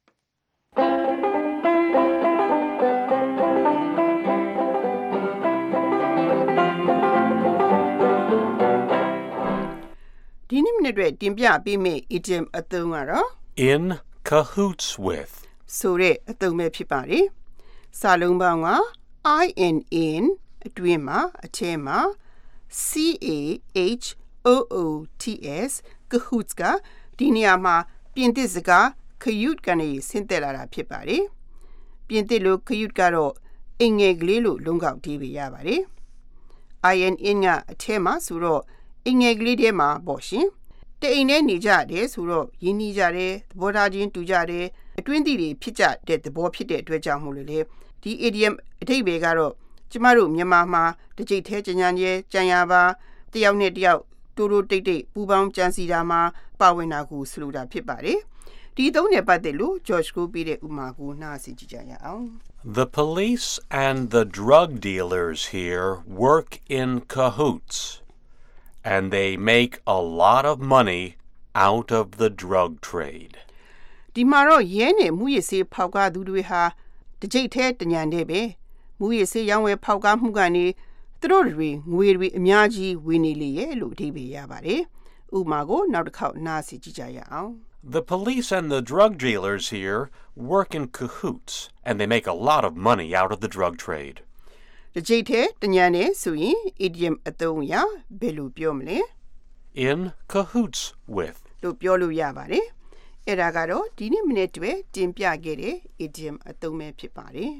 ဒီနေ့မနေ့အတွက်တင်ပြပေးမယ့် idiom အသုံးကတော့ in cahoots with ဆိုတဲ့အသုံးပဲဖြစ်ပါတယ်စာလုံးပေါင်းက in in အတွင်းမှာအထဲမှာ c a h o o t s cahoots ကဒီနေရာမှာပြင်သစ်စကား cahute ကနေဆင်းသက်လာတာဖြစ်ပါတယ်ပြင်သစ်လို cahute ကတော့အင်္ဂလိပ်ကလေးလိုလုံးကောက်တီးပြရပါတယ် in in ကအထဲမှာဆိုတော့အင်္ဂလိပ်ကလေးထဲမှာပေါ့ရှင်တအိမ်ထဲနေကြတယ်ဆိုတော့ရင်းနှီးကြတယ်သဘောထားချင်းတူကြတယ်အတွင်းသီးတွေဖြစ်ကြတဲ့သဘောဖြစ်တဲ့အတွက်ကြောင့်မို့လို့လေဒီ idiom အဓိပ္ပာယ်ကတော့ကျမတို့မြန်မာမှာတစ်ကြိတ်သေးကြံကြံကြံရပါတယောက်နဲ့တယောက်တိုးတိုးတိတ်တိတ်ပူပေါင်းကြံစီတာမှာပါဝင်တာကိုဆိုလိုတာဖြစ်ပါတယ်ဒီသုံးနဲ့ပတ်သက်လို့ George ကိုပြတဲ့ဥမာကိုနားဆင်ကြည့်ကြရအောင် The police and the drug dealers here work in cahoots and they make a lot of money out of the drug trade. ဒီမှာတော့ရဲနဲ့မူရစေးဖောက်ကားသူတွေဟာတစ်ကြိတ်သေးတညံတဲ့ပဲမူရစေးရောင်းဝယ်ဖောက်ကားမှုကနေသူတို့တွေငွေတွေအများကြီးဝင်နေလေရဲ့လို့အဓိပ္ပာယ်ရပါတယ်ဥပမာကိုနောက်တစ်ခေါက်နားဆင်ကြည့်ကြရအောင် The police and the drug dealers here work in cahoots and they make a lot of money out of the drug trade. တစ်ကြိတ်သေးတညံနဲ့ဆိုရင် idiom အသုံးအရဘယ်လိုပြောမလဲ in cahoots with လို့ပြောလို့ရပါတယ်အဲ့ဒါကတော့ဒီနေ့မိနစ်တွေတင်ပြခဲ့တဲ့ idiom အသုံးပဲဖြစ်ပါတယ်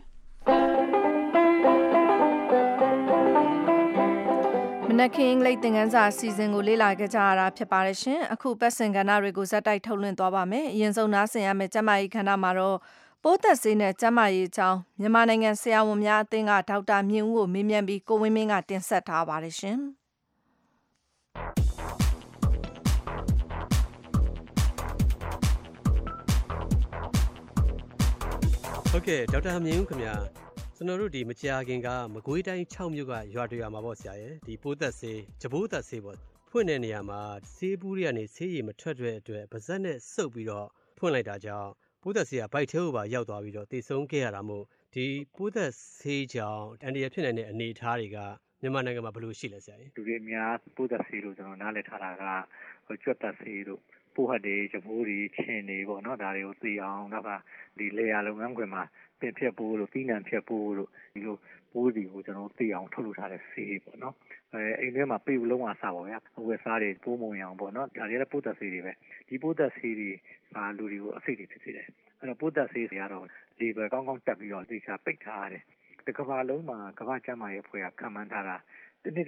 မနက်ခင်းအင်္ဂလိပ်သင်ခန်းစာအစီအစဉ်ကိုလေ့လာကြကြရတာဖြစ်ပါတယ်ရှင်အခုပတ်စင်ကဏ္ဍတွေကိုဇက်တိုက်ထုတ်လွှင့်သွားပါမယ်အရင်ဆုံးနားဆင်ရမယ့်ကျမကြီးခန္ဓာမှာတော့ပိုးသက်ဆေးနဲ့ကျမကြီးအကြောင်းမြန်မာနိုင်ငံဆရာဝန်များအသင်းကဒေါက်တာမြင့်ဦးကိုမေးမြန်းပြီးကိုဝင်းမင်းကတင်ဆက်ထားပါတယ်ရှင်ဟုတ်ကဲ့ဒေါက်တာမြင့်ဦးခင်ဗျာကျွန်တော်တို့ဒီမကြာခင်ကမကွေးတိုင်း၆မြို့ကရွာတွေရွာမှာပေါ့ဆရာရဲ့ဒီပိုးသက်ဆေးဂျပိုးသက်ဆေးပေါ့ဖွင့်တဲ့နေရာမှာဆေးဘူးတွေကနေဆေးရည်မထွက်တဲ့အတွက်ပါဇက်နဲ့စုပ်ပြီးတော့ဖွင့်လိုက်တာကြောင့်ပိုးသက်ဆေးကဗိုက်ထဲကိုပါရောက်သွားပြီးတော့တည်ဆုံးခဲ့ရတာမို့ဒီပိုးသက်ဆေးကြောင့်အန်ဒီရဖြစ်နိုင်တဲ့အနေအထားတွေကမြန်မာနိုင်ငံမှာဘယ်လိုရှိလဲဆရာကြီးလူတွေအများပိုးသက်ဆေးလို့ကျွန်တော်နားလည်ထားတာကကြွက်သက်ဆေးတို့ပိုးဟတ်တွေဂျပိုးတွေချင်းတွေပေါ့နော်ဒါတွေကိုသိအောင်နောက်ကဒီလေယာလုပ်ငန်းခွင်မှာပင်ဖြတ်ပိုးလို့ပြီးနံဖြတ်ပိုးလို့ဒီလိုပိုးတွေကိုကျွန်တော်သိအောင်ထုတ်လုပ်ထားတဲ့ဆေးပေါ့နော်အဲအိမ်ထဲမှာပြေလုံးဝအစားပါဗျာအဝတ်စားတွေပိုးမုံရအောင်ပေါ့နော်ဒါတွေလည်းပိုးသက်ဆေးတွေပဲဒီပိုးသက်ဆေးတွေဟာလူတွေကိုအဆိပ်တွေဖြစ်စေတယ်အဲ့တော့ပိုးသက်ဆေးတွေကတော့လေဘယ်ကောင်းကောင်းတက်ပြီးတော့သိချာပိတ်ထားရတယ်တစ်ကမ္ဘာလုံးမှာကမ္ဘာ့ကျန်းမာရေးအဖွဲ့ကခံမှန်းထားတာတစ်နှစ်ကို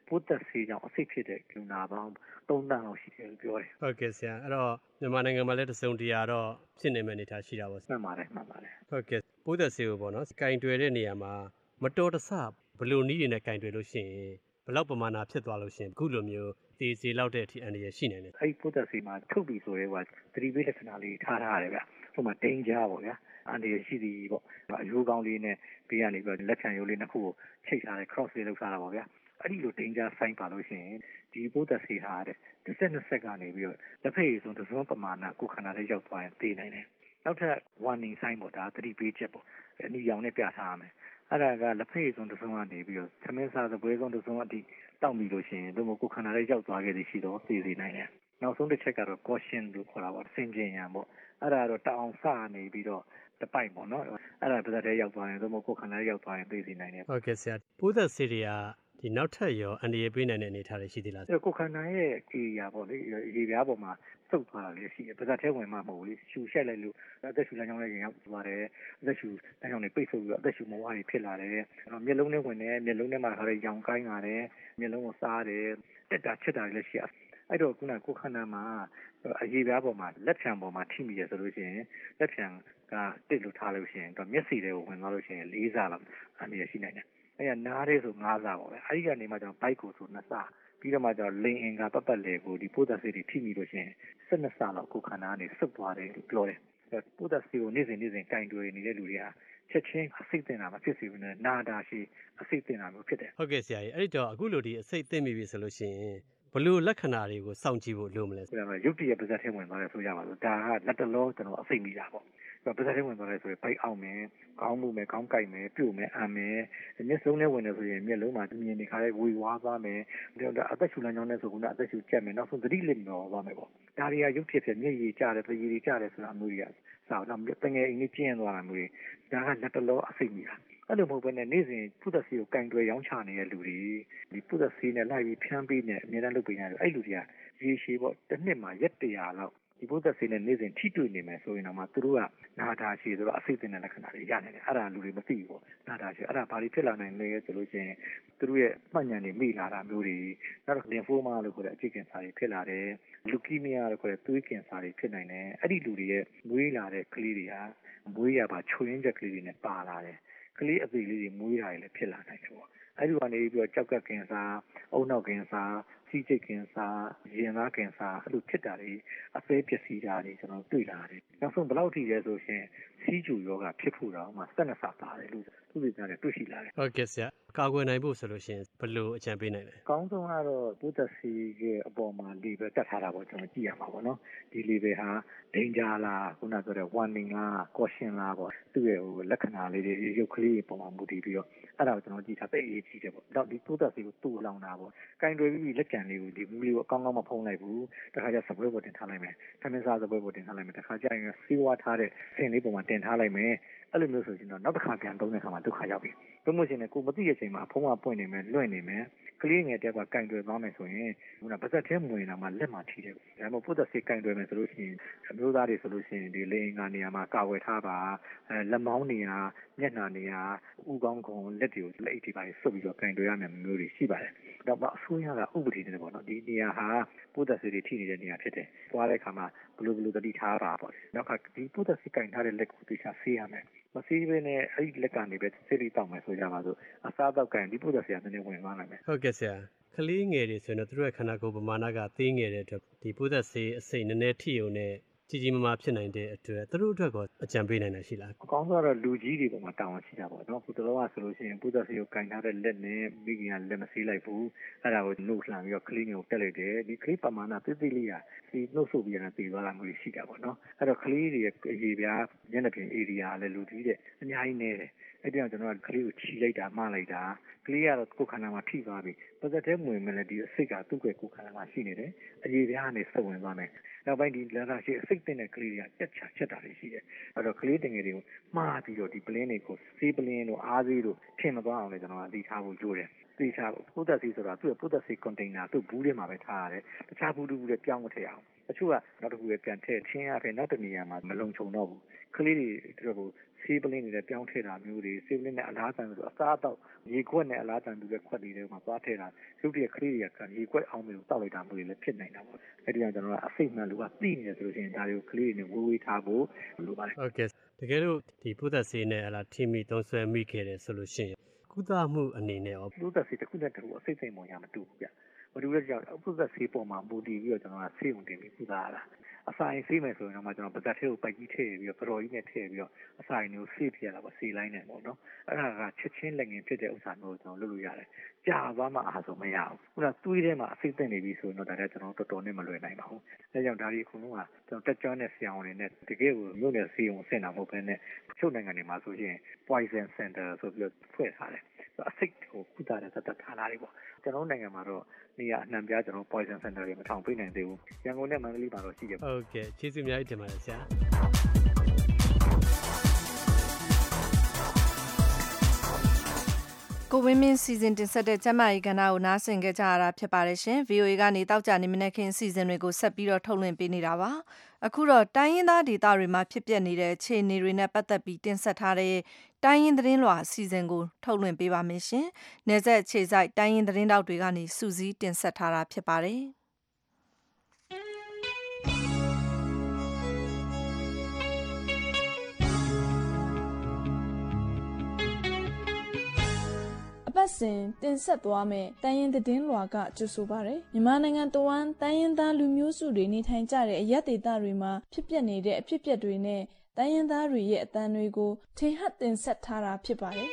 ပိုးသက်ဆေးကြောင့်အဆိပ်ဖြစ်တဲ့လူနာပေါင်းသုံးတန်းလောက်ရှိတယ်လို့ပြောတယ်ဟုတ်ကဲ့ဆရာအဲ့တော့မြန်မာနိုင်ငံမှာလည်းတစုံတရာတော့ဖြစ်နေမယ့်အနေအထားရှိတာပေါ့မှန်ပါတယ်မှန်ပါတယ်ဟုတ်ကဲ့ပိုးသက်ဆေးကိုပေါ့နော်ကင်တွယ်တဲ့နေရာမှာမတော်တဆဘယ်လိုနည်းတွေနဲ့ကင်တွယ်လို့ရှိရင်ဘယ်လောက်ပမာဏဖြစ်သွားလို့ရှိရင်အခုလိုမျိုးသေစေလောက်တဲ့အထိအန္တရာယ်ရှိနေတယ်အဲ့ဒီပိုးသက်ဆေးမှာထုတ်ပြီးဆိုရဲကသတိပေးလက္ခဏာလေးထားထားရတယ်ဗျဟိုမှာ danger ပေါ့ဗျာအန္တရာယ်ရှိသည်ပေါ့အရိုးကောင်းလေးနဲ့ဘေးကနေပြီးလက်ခံရိုးလေးနှစ်ခုကိုချိတ်ထားတယ် cross လေးလုပ်ထားတာပေါ့ဗျာအဲ့ဒီလို danger sign ပါလို့ရှိရင်ဒီပိုးသက်ဆေးဟာတဲ့တစ်ဆက်နှစ်ဆက်ကနေပြီးတော့လက်ဖက်ရည်စုံတစ်စုံပမာဏကိုခန္ဓာထဲရောက်သွားရင်သေနိုင်တယ်နောက်ထပ် warning sign ပေါ့ဒါသတိပေးချက်ပေါ့အနီရောင်နဲ့ပြထားရမယ်အဲ့ဒါကလက်ဖက်ရည်စုံတစ်စုံကနေပြီးတော့သမင်းစားစပွဲစုံတစ်စုံအထိတောက်ပြီးလို့ရှိရင်တို့မကိုခန္ဓာထဲရောက်သွားခဲ့သည်ရှိတော့သေစေနိုင်တယ်နောက်ဆုံးတစ်ချက်ကတော့ caution လို့ခေါ်တာပေါ့ဆင်ခြင်ရံပေါ့အဲ့ဒါတော့တအောင်စနေပြီးတော့တပိုက်ပေါ့နော်အဲ့ဒါပါဇက်ထဲရောက်သွားရင်တို့မကိုခန္ဓာထဲရောက်သွားရင်သေစေနိုင်တယ်ဟုတ်ကဲ့ဆရာပိုးသက်ဆေးတွေကဒီနောက်ထပ်ရောအန္တရာယ်ပေးနိုင်တဲ့အနေအထားတွေရှိသေးလားအဲ့ကိုခန္ဓာရဲ့ area ပေါ့လေရေပြားပေါ်မှာစုပ်သွားတာလေးရှိတယ်ပါဇက်ထဲဝင်မှမဟုတ်လေရှူရှက်လိုက်လို့အသက်ရှူလမ်းကြောင်းလေးရင်ရောက်သွားတယ်အသက်ရှူလမ်းကြောင်းတွေပိတ်ဆို့ပြီးတော့အသက်ရှူမဝါးတွေဖြစ်လာတယ်မျက်လုံးထဲဝင်တယ်မျက်လုံးထဲမှာခါလေးရောင်ကိုင်းလာတယ်မျက်လုံးကိုစားတယ်တက်တာချက်တာလည်းရှိတယ်အဲ့တော့ခုနကိုခန္ဓာမှာအရေပြားပေါ်မှာလက်ဖြံပေါ်မှာထိမိရဆိုလို့ရှိရင်လက်ဖြံကတစ်လို့ထားလို့ရှိရင်တော့မျက်စိတွေကိုဝင်သွားလို့ရှိရင်လေးစားလောက်အန္တရာယ်ရှိနိုင်တယ်အဲ့ရနားလေးဆိုငါးစားပေါ့ဗျအဲ့ဒီကနေမှကျတော့ဘိုက်ကိုဆိုနှစ်စားပြီးတော့မှကျတော့လိန်အင်ကပတ်ပတ်လေကိုဒီပိုးသက်ဆေးတွေထိမိလို့ရှိရင်၁၂စားလောက်ကိုခန္ဓာကနေစုပ်သွားတယ်လို့ပြောတယ်ပိုးသက်ဆေးကိုနေ့စဉ်နေ့စဉ်ကင်တွယ်နေတဲ့လူတွေကချက်ချင်းအစိတ်တင်တာမဖြစ်စေဘူးနဲ့နာတာရှိအစိတ်တင်တာမျိုးဖြစ်တယ်ဟုတ်ကဲ့ဆရာကြီးအဲ့တော့အခုလိုဒီအစိတ်သိမ့်ပြီဆိုလို့ရှိရင်ဘလို့လက္ခဏာတွေကိုစောင့်ကြည့်ဖို့လိုမလဲဆိုတော့ရုပ်တရက်ပါဇက်ထဲဝင်သွားတယ်ဆိုရပါလို့ဒါကလက်တလောကျွန်တော်အစိတ်မိတာပေါ့ဆိုတော့ပါဇက်ထဲဝင်သွားတယ်ဆိုရင်ဘိုက်အောင်မယ်ကောင်းမှုမယ်ကောင်းကြိုက်မယ်ပြုတ်မယ်အံမယ်မျက်စုံထဲဝင်တယ်ဆိုရင်မျက်လုံးမှာမြင်နေခါလေးဝေဝါးသွားမယ်ဒါအသက်ရှူလမ်းကြောင်းနဲ့ဆိုကုနာအသက်ရှူကျက်မယ်နောက်ဆုံးသတိလစ်မျောသွားမယ်ပေါ့ဒါတွေကရုပ်ဖြစ်ဖြစ်မျက်ရည်ကျတယ်ပရည်တွေကျတယ်ဆိုတာမျိုးတွေကစာတော့တငယ်အင်းကြီးကျင်းသွားတာမျိုးတွေဒါကလက်တလောအစိတ်မိတာအဲ့လိုမဟုတ်ဘဲနဲ့နေ့စဉ်ပုဒ်သက်ဆေးကိုကင်တွယ်ရောင်းချနေတဲ့လူတွေဒီပုဒ်သက်ဆေးနဲ့လိုက်ပြီးဖြန်းပေးနေအများအားလုပ်ပေးနေတယ်အဲ့လူတွေကရေရှည်ပေါ့တစ်နှစ်မှာရက်တရာလောက်ဒီပုဒ်သက်ဆေးနဲ့နေ့စဉ်ထိတွေ့နေမယ်ဆိုရင်တော့မှသူတို့ကနာတာရှိဆိုတော့အစိတ်တင်တဲ့လက္ခဏာတွေရနေတယ်အဲ့ဒါလူတွေမသိဘူးပေါ့နာတာရှိအဲ့ဒါဘာတွေဖြစ်လာနိုင်လဲဆိုလို့ရှိရင်သူတို့ရဲ့မှတ်ဉာဏ်တွေမိလာတာမျိုးတွေနောက်တော့လင်ဖိုမာလို့ခေါ်တဲ့အဖြစ်ကင်ဆာတွေဖြစ်လာတယ်လူကီမီယာလို့ခေါ်တဲ့သွေးကင်ဆာတွေဖြစ်နိုင်တယ်အဲ့ဒီလူတွေရဲ့မွေးလာတဲ့ကလေးတွေကမွေးရပါချိုရင်းချက်ကလေးတွေနဲ့ပါလာတယ်ကလေးအသေးလေးတွေမွေးတာတွေလည်းဖြစ်လာနိုင်တယ်ပေါ့အဲ့ဒီကနေပြီးတော့ကြောက်ကက်ကင်ဆာအုံနောက်ကင်ဆာစီးကျိတ်ကင်ဆာရင်သားကင်ဆာအဲ့လိုဖြစ်တာတွေအသေးပျက်စီးတာတွေကျွန်တော်တွေ့လာတယ်နောက်ဆုံးဘယ်လောက်ထိလဲဆိုရှင်စီးကျူယောဂဖြစ်ဖို့တော့မှစက်နှစ်ဆပါတယ်လို့သူတွေကြားတယ်တွေ့ရှိလာတယ်ဟုတ်ကဲ့ဆရာကာကွယ်နိုင်ဖို့ဆိုလို့ရှိရင်ဘယ်လိုအကြံပေးနိုင်လဲအကောင်းဆုံးကတော့ပိုးသက်ဆေးရဲ့အပေါ်မှာ label တက်ထားတာပေါ့ကျွန်တော်ကြည့်ရမှာပေါ့နော်ဒီ label ဟာ danger လားခုနပြောတဲ့ warning လား caution လားပေါ့သူ့ရဲ့ဟိုလက္ခဏာလေးတွေရုပ်ကလေးပုံမှန်မူတည်ပြီးတော့အဲ့ဒါကိုကျွန်တော်ကြည့်ထားသိအရေးကြီးတယ်ပေါ့တော့ဒီပိုးသက်ဆေးကိုတူလောင်တာပေါ့ကင်တွယ်ပြီးလက်ကန်လေးကိုဒီဘူးလေးကိုအကောင်းကောင်းမဖုံးလိုက်ဘူးတခါကျစပွဲပေါ်တင်ထားလိုက်မယ်ထမင်းစားစပွဲပေါ်တင်ထားလိုက်မယ်တခါကျရင်ဆေးဝါးထားတဲ့ဆင်လေးပုံမှန်တင်ထားလိုက်မယ်အဲ့လိုမျိုးဆိုရင်တော့နောက်တစ်ခါပြန်သုံးတဲ့အခါမှာဒုက္ခရောက်ပြီဘယ်မှရှင်နဲ့ကိုမသိတဲ့အချိန်မှာဖုံးကပွင့်နေမယ်လွင့်နေမယ်ကလေးငယ်တက်ကကင်တွယ်သွားမယ်ဆိုရင်ခုနပါဇက်ထဲမဝင်တာမှလက်မှာထိတယ်ဒါမှမဟုတ်ပုဒ်သက်ဆေးကင်တွယ်မယ်ဆိုလို့ရှိရင်အမျိုးသားတွေဆိုလို့ရှိရင်ဒီလေအင်္ဂါနေရာမှာကာဝယ်ထားပါအဲလက်မောင်းနေရာမျက်နှာနေရာဥကောင်းခုံလက်တွေကိုလက်အိတ်တွေပါဆွတ်ပြီးတော့ကင်တွယ်ရမယ်မျိုးတွေရှိပါတယ်ဒါမှအစိုးရကဥပဒေနဲ့ပေါ့နော်ဒီနေရာဟာပုဒ်သက်ဆေးတွေထိနေတဲ့နေရာဖြစ်တယ်သွားတဲ့အခါမှာဘယ်လိုဘယ်လိုတတိထားပါပေါ့နောက်ကဒီပုဒ်သက်ဆေးကင်ထားတဲ့လက်ကိုသိချဆေးရမယ်မဆေးဘဲနဲ့အဲ့ဒီလက်ကနေပဲဆေးလေးတောက်မယ်ဆိုကြပါစို့အစားတော့ကင်ဒီပုဒ်သက်ဆေးကနည်းနည်းဝင်သွားနိုင်မယ်ဟုတ်ကဲ့ဆရာကလေးငယ်တွေဆိုရင်တော့သူတို့ရဲ့ခန္ဓာကိုယ်ပမာဏကသေးငယ်တဲ့အတွက်ဒီပိုးသက်ဆေးအစိမ့်နည်းနည်းထိုံနဲ့ကြီးကြီးမားမားဖြစ်နိုင်တဲ့အတွက်သူတို့အတွက်ကအကြံပေးနိုင်တာရှိလားအကောင်းဆုံးကတော့လူကြီးတွေပေါ်မှာတောင်းရှိတာပေါ့နော်ခုတလောကဆိုလို့ရှိရင်ပိုးသက်ဆေးကိုကင်ထားတဲ့လက်နဲ့မိခင်ကလက်မဆေးလိုက်ဘူးအဲ့ဒါကိုနှုတ်လှန်ပြီးတော့ကလေးငယ်ကိုတက်လိုက်တယ်ဒီကလေးပမာဏသေးသေးလေးကဒီနှုတ်ဆုပ်ပြီးတော့တည်သွားတာမျိုးရှိတာပေါ့နော်အဲ့တော့ကလေးတွေရဲ့အရေးပြားမျက်နှာပြင် area ကလည်းလူကြီးတဲ့အများကြီးနေတယ်အဲ့ဒီတော့ကျွန်တော်ကကလေးကိုခြိလိုက်တာမလိုက်တာကလေးကတော့ကိုယ်ခန္ဓာမှာထိသွားပြီပါဇက်ထဲဝင်မယ်လေဒီအစိတ်ကသူ့ကိုယ်ကိုယ်ခန္ဓာမှာရှိနေတယ်အရေးပြားကနေဆက်ဝင်သွားမယ်နောက်ပိုင်းဒီလမ်းသာရှိအစိတ်တင်တဲ့ကလေးတွေကတက်ချာချက်တာတွေရှိတယ်အဲ့တော့ကလေးတင်ငယ်တွေကိုမှားပြီးတော့ဒီပလင်းတွေကိုဆေးပလင်းတို့အားဆေးတို့ထင်မသွားအောင်လည်းကျွန်တော်ကအတိထားဖို့ကြိုးတယ်သိချဖို့ပိုးသက်ဆေးဆိုတာသူ့ရဲ့ပိုးသက်ဆေး container သူ့ဘူးထဲမှာပဲထားရတယ်တခြားဘူးတူဘူးတွေပြောင်းမထည့်အောင်တချို့ကနောက်တစ်ခုပဲပြန်ထည့်ချင်းအပြင်နောက်တစ်နေရာမှာမလုံခြုံတော့ဘူးကလေးတွေတို့ဆေးပလင်းတွေပြောင်းထည့်တာမျိုးတွေဆေးပလင်းနဲ့အလားတန်ဆိုအစားတော့ရေခွက်နဲ့အလားတန်တူတဲ့ခွက်တွေထဲမှာသွားထည့်တာရုပ်တရကလေးတွေကရေခွက်အောင်မျိုးတောက်လိုက်တာမျိုးတွေလည်းဖြစ်နေတာပေါ့အဲဒီကြောင့်ကျွန်တော်ကအစိတ်မှန်လို့ကသိနေတယ်ဆိုလို့ရှိရင်ဒါတွေကိုကလေးတွေနဲ့ဝေးဝေးထားဖို့လိုပါတယ်ဟုတ်ကဲ့တကယ်လို့ဒီပိုးသက်ဆေးနဲ့ဟလာထိမိသုံးဆွဲမိခဲ့တယ်ဆိုလို့ရှိရင်ကုသမှုအနေနဲ့ရောပိုးသက်ဆေးတစ်ခုနဲ့တစ်ခုအစိတ်စိတ်ပုံရမတူဘူးဗျမတူတဲ့ကြောင့်ပိုးသက်ဆေးပေါ်မှာမူတည်ပြီးတော့ကျွန်တော်ကဆေးုံတင်ပြီးကုသရတာအစာရင်ဆေးမယ်ဆိုရင်တော့ကျွန်တော်ပဇက်ထဲကိုပိုက်ကြီးထည့်ပြီးတော့ပတော်ကြီးနဲ့ထည့်ပြီးတော့အစာရင်ကိုဆေးပြရတာပေါ့ဆေးလိုင်းနဲ့ပေါ့နော်အဲ့ဒါကချက်ချင်းလက်ငင်းဖြစ်တဲ့ဥစ္စာမျိုးကျွန်တော်လုပ်လို့ရတယ်ကြာသွားမှအားဆိုမရဘူးခုနသွေးထဲမှာအဆိပ်သင့်နေပြီဆိုရင်တော့ဒါလည်းကျွန်တော်တော်တော်နဲ့မလွယ်နိုင်ပါဘူးဒါကြောင့်ဒါကြီးအကုန်လုံးကကျွန်တော်တက်ကြွတဲ့ဆရာဝန်တွေနဲ့တကယ်ကိုမြို့နယ်ဆေးရုံဆင်တာမဟုတ်ဘဲနဲ့ချုပ်နိုင်ငံတွေမှာဆိုရင် poison center ဆိုပြီးတော့ဖွဲ့ထားတယ်အဆိပ်ကိုကုသတဲ့သက်သက်ထားတာတွေပေါ့ကျွန်တော်နိုင်ငံမှာတော့နေရာအနှံပြကျွန်တော် poison center တွေမထောင်ပေးနိုင်သေးဘူးရန်ကုန်နဲ့မန္တလေးမှာတော့ရှိတယ်ဟုတ်ကဲ့ကျေးဇူးအများကြီးတင်ပါတယ်ဆရာကိုဝင်းမင်းစီစဉ်တင်ဆက်တဲ့ကျမကြီးကဏ္ဍကိုနားဆင်ကြကြရတာဖြစ်ပါတယ်ရှင် ဗီအိုအေ ကနေတောက်ကြနေမနေ့ခင်စီစဉ်တွေကိုဆက်ပြီးတော့ထုတ်လွှင့်ပေးနေတာပါအခုတော့တိုင်းရင်းသားဒေသတွေမှာဖြစ်ပျက်နေတဲ့အခြေအနေတွေနဲ့ပတ်သက်ပြီးတင်ဆက်ထားတဲ့တိုင်းရင်းသတင်းလွှာအစီအစဉ်ကိုထုတ်လွှင့်ပေးပါမယ်ရှင်နယ်စပ်အခြေစိုက်တိုင်းရင်းသတင်းတောက်တွေကနေစူးစီးတင်ဆက်ထားတာဖြစ်ပါတယ်ပတ်စဉ်တင်ဆက်သွားမယ်တိုင်းရင်းသတင်းလွှာကကြိုဆိုပါရယ်မြန်မာနိုင်ငံတဝန်းတိုင်းရင်းသားလူမျိုးစုတွေနေထိုင်ကြတဲ့အရက်ဒေသတွေမှာဖြစ်ပျက်နေတဲ့အဖြစ်အပျက်တွေနဲ့တိုင်းရင်းသားတွေရဲ့အသံတွေကိုထင်ဟပ်တင်ဆက်ထားတာဖြစ်ပါတယ်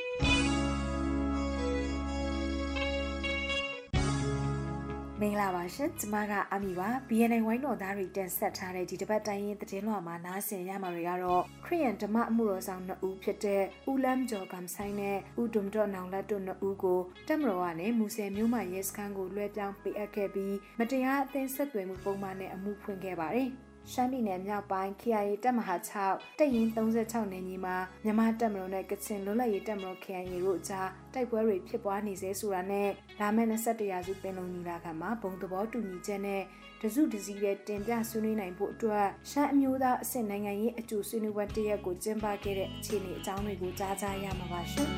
မင်္ဂလာပါရှင်ကျမကအမီပါ ဘီ အန် အို ဝိုင်းတော်သားတွေတင်ဆက်ထားတဲ့ဒီတစ်ပတ်တိုင်းရင်းသတင်းလွှာမှာနားဆင်ရမှာတွေကတော့ခရစ်ယာန်ဓမ္မအမှုတော်ဆောင်နှစ်ဦးဖြစ်တဲ့ဦးလမ်ဂျော်ကမ်ဆိုင်နဲ့ဦးဒုံဒေါနောင်လတ်တို့နှစ်ဦးကိုတပ်မတော်ကနေမူဆယ်မြို့မှာရဲစခန်းကိုလွှဲပြောင်းပေးအပ်ခဲ့ပြီးမတရားအသင်းဆက်သွယ်မှုပုံမှန်နဲ့အမှုဖွင့်ခဲ့ပါတယ်ရှမ်းပြည်နယ်မြောက်ပိုင်း K I A တပ်မဟာ၆တပ်ရင်း၃၆နယ်မြေမှာမြန်မာတပ်မတော်နဲ့ကချင်လွတ်လပ်ရေးတပ်မတော် K I A တို့အကြားတိုက်ပွဲတွေဖြစ်ပွားနေစေဆိုတာနဲ့လာမယ့်၂၁ရာစုပင်လုံညီလာခံမှာဘုံသဘောတူညီချက်နဲ့တစုတစည်းတဲ့တင်ပြဆွေးနွေးနိုင်ဖို့အတွက်ရှမ်းအမျိုးသားအဆင့်နိုင်ငံရေးအကျိုးဆွေးနွေးပွဲတစ်ရက်ကိုကျင်းပခဲ့တဲ့အခြေအနေအကြောင်းတွေကိုကြားကြရမှာပါရှင်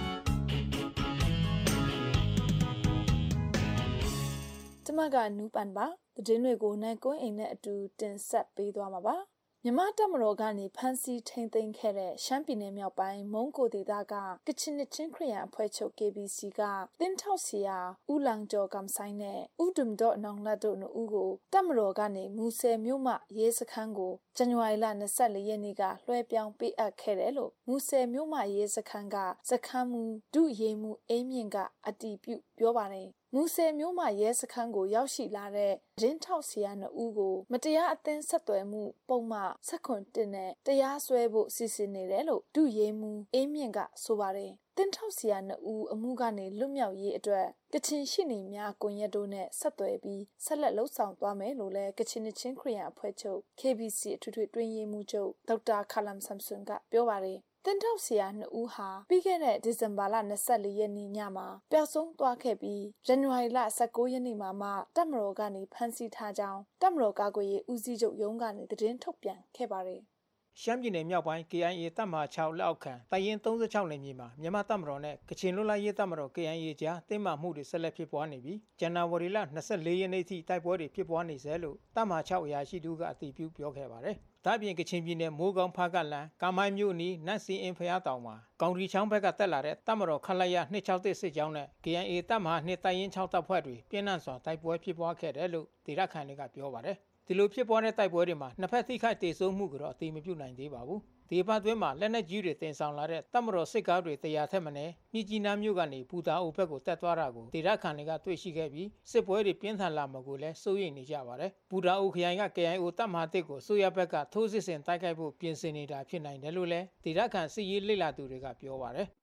ကျမကနူပန်ပါသတင်းတွေကိုနိုင်ကွန်းအိမ်နဲ့အတူတင်ဆက်ပေးသွားမှာပါမြန်မာတပ်မတော်ကနေဖမ်းဆီးထိန်းသိမ်းခဲ့တဲ့ရှမ်းပြည်နယ်မြောက်ပိုင်းမုံကိုဒေသကကချင်ချင်းခရီးယန်အဖွဲ့ချုပ် K B C ကတင်းထောက်စီယာဦးလန်ကျော်ကမ်ဆိုင်နဲ့ဦးဒုံဒေါနောင်လတ်တို့နှစ်ဦးကိုတပ်မတော်ကနေမူဆယ်မြို့မှရဲစခန်းကိုဇန်နဝါရီလ၂၄ရက်နေ့ကလွှဲပြောင်းပေးအပ်ခဲ့တယ်လို့မူဆယ်မြို့မှရဲစခန်းကစခန်းမူဒုရဲမှုအင်းမြင့်ကအတည်ပြုပြောပါတယ်မူဆယ်မြို့မှာရဲစခန်းကိုရောက်ရှိလာတဲ့တင်းထောက်စီယာနှစ်ဦးကိုမတရားအသင်းဆက်သွယ်မှုပုံမှန်၁၇နဲ့တရားစွဲဖို့စီစဉ်နေတယ်လို့ဒုရဲမှုအင်းမြင့်ကဆိုပါတယ်တင်းထောက်စီယာနှစ်ဦးအမှုကနေလွတ်မြောက်ရေးအတွက်ကချင်ရှိနေများကွန်ရက်တို့နဲ့ဆက်သွယ်ပြီးဆက်လက်လှုပ်ဆောင်သွားမယ်လို့လည်းကချင်ချင်းခရီးယန်အဖွဲ့ချုပ် K B C အထွေထွေတွင်းရေးမှူးချုပ်ဒေါက်တာခါလမ်ဆမ်ဆွန်ကပြောပါတယ်တင်းထောက်ဆရာနှစ်ဦးဟာပြီးခဲ့တဲ့ဒီဇင်ဘာလ၂၄ရက်နေ့ညမှာပျောက်ဆုံးသွားခဲ့ပြီးဇန်နဝါရီလ၁၉ရက်နေ့မှာမှတပ်မတော်ကနေဖမ်းဆီးထားကြောင်းတပ်မတော်ကာကွယ်ရေးဦးစီးချုပ်ရုံးကနေသတင်းထုတ်ပြန်ခဲ့ပါတယ်ရှမ်းပြည်နယ်မြောက်ပိုင်း K I A တပ်မဟာ၆လက်အောက်ခံတပ်ရင်း၃၆နယ်မြေမှာမြန်မာတပ်မတော်နဲ့ကချင်လွတ်လပ်ရေးတပ်မတော် K I A ကြားတင်းမာမှုတွေဆက်လက်ဖြစ်ပွားနေပြီးဇန်နဝါရီလ၂၄ရက်နေ့ထိတိုက်ပွဲတွေဖြစ်ပွားနေဆဲလို့တပ်မဟာ၆အရာရှိတို့ကအတည်ပြုပြောခဲ့ပါတယ်။ဒါ့အပြင်ကချင်ပြည်နယ်မိုးကောင်းဖားကလန်ကာမိုင်းမြို့နီးနတ်စီအင်ဖျားတောင်မှာကောင်ရီချောင်းဘက်ကတက်လာတဲ့တပ်မတော်ခလိုက်ရ၂၆၁စစ်ကြောင်းနဲ့ K I A တပ်မဟာ၂တပ်ရင်း၆တပ်ဖွဲ့တွေပြင်းထန်စွာတိုက်ပွဲဖြစ်ပွားခဲ့တယ်လို့ဒေသခံတွေကပြောပါတယ်။ဒီလိုဖြစ်ပွားတဲ့တိုက်ပွဲတွေမှာနှစ်ဖက်ထိခိုက်ဒေဆုံးမှုကတော့အတိမပြုနိုင်သေးပါဘူး။ဒီပတ်တွင်းမှာလက်နက်ကြီးတွေတင်ဆောင်လာတဲ့တပ်မတော်စစ်ကားတွေတရာထက်မနည်းမြစ်ကြီးနားမြို့ကနေပူတာအိုဘက်ကိုတက်သွားတာကိုဒေသခံတွေကတွေ့ရှိခဲ့ပြီးစစ်ပွဲတွေပြင်းထန်လာမှာကိုလည်းစိုးရိမ်နေကြပါတယ်။ပူတာအိုခရိုင်က K I O တပ်မဟာ၁ကိုဆိုရဘက်ကထိုးစစ်ဆင်တိုက်ခိုက်ဖို့ပြင်ဆင်နေတာဖြစ်နိုင်တယ်လို့လည်းဒေသခံစစ်ရေးလေ့လာသူတွေကပြောပါတယ်။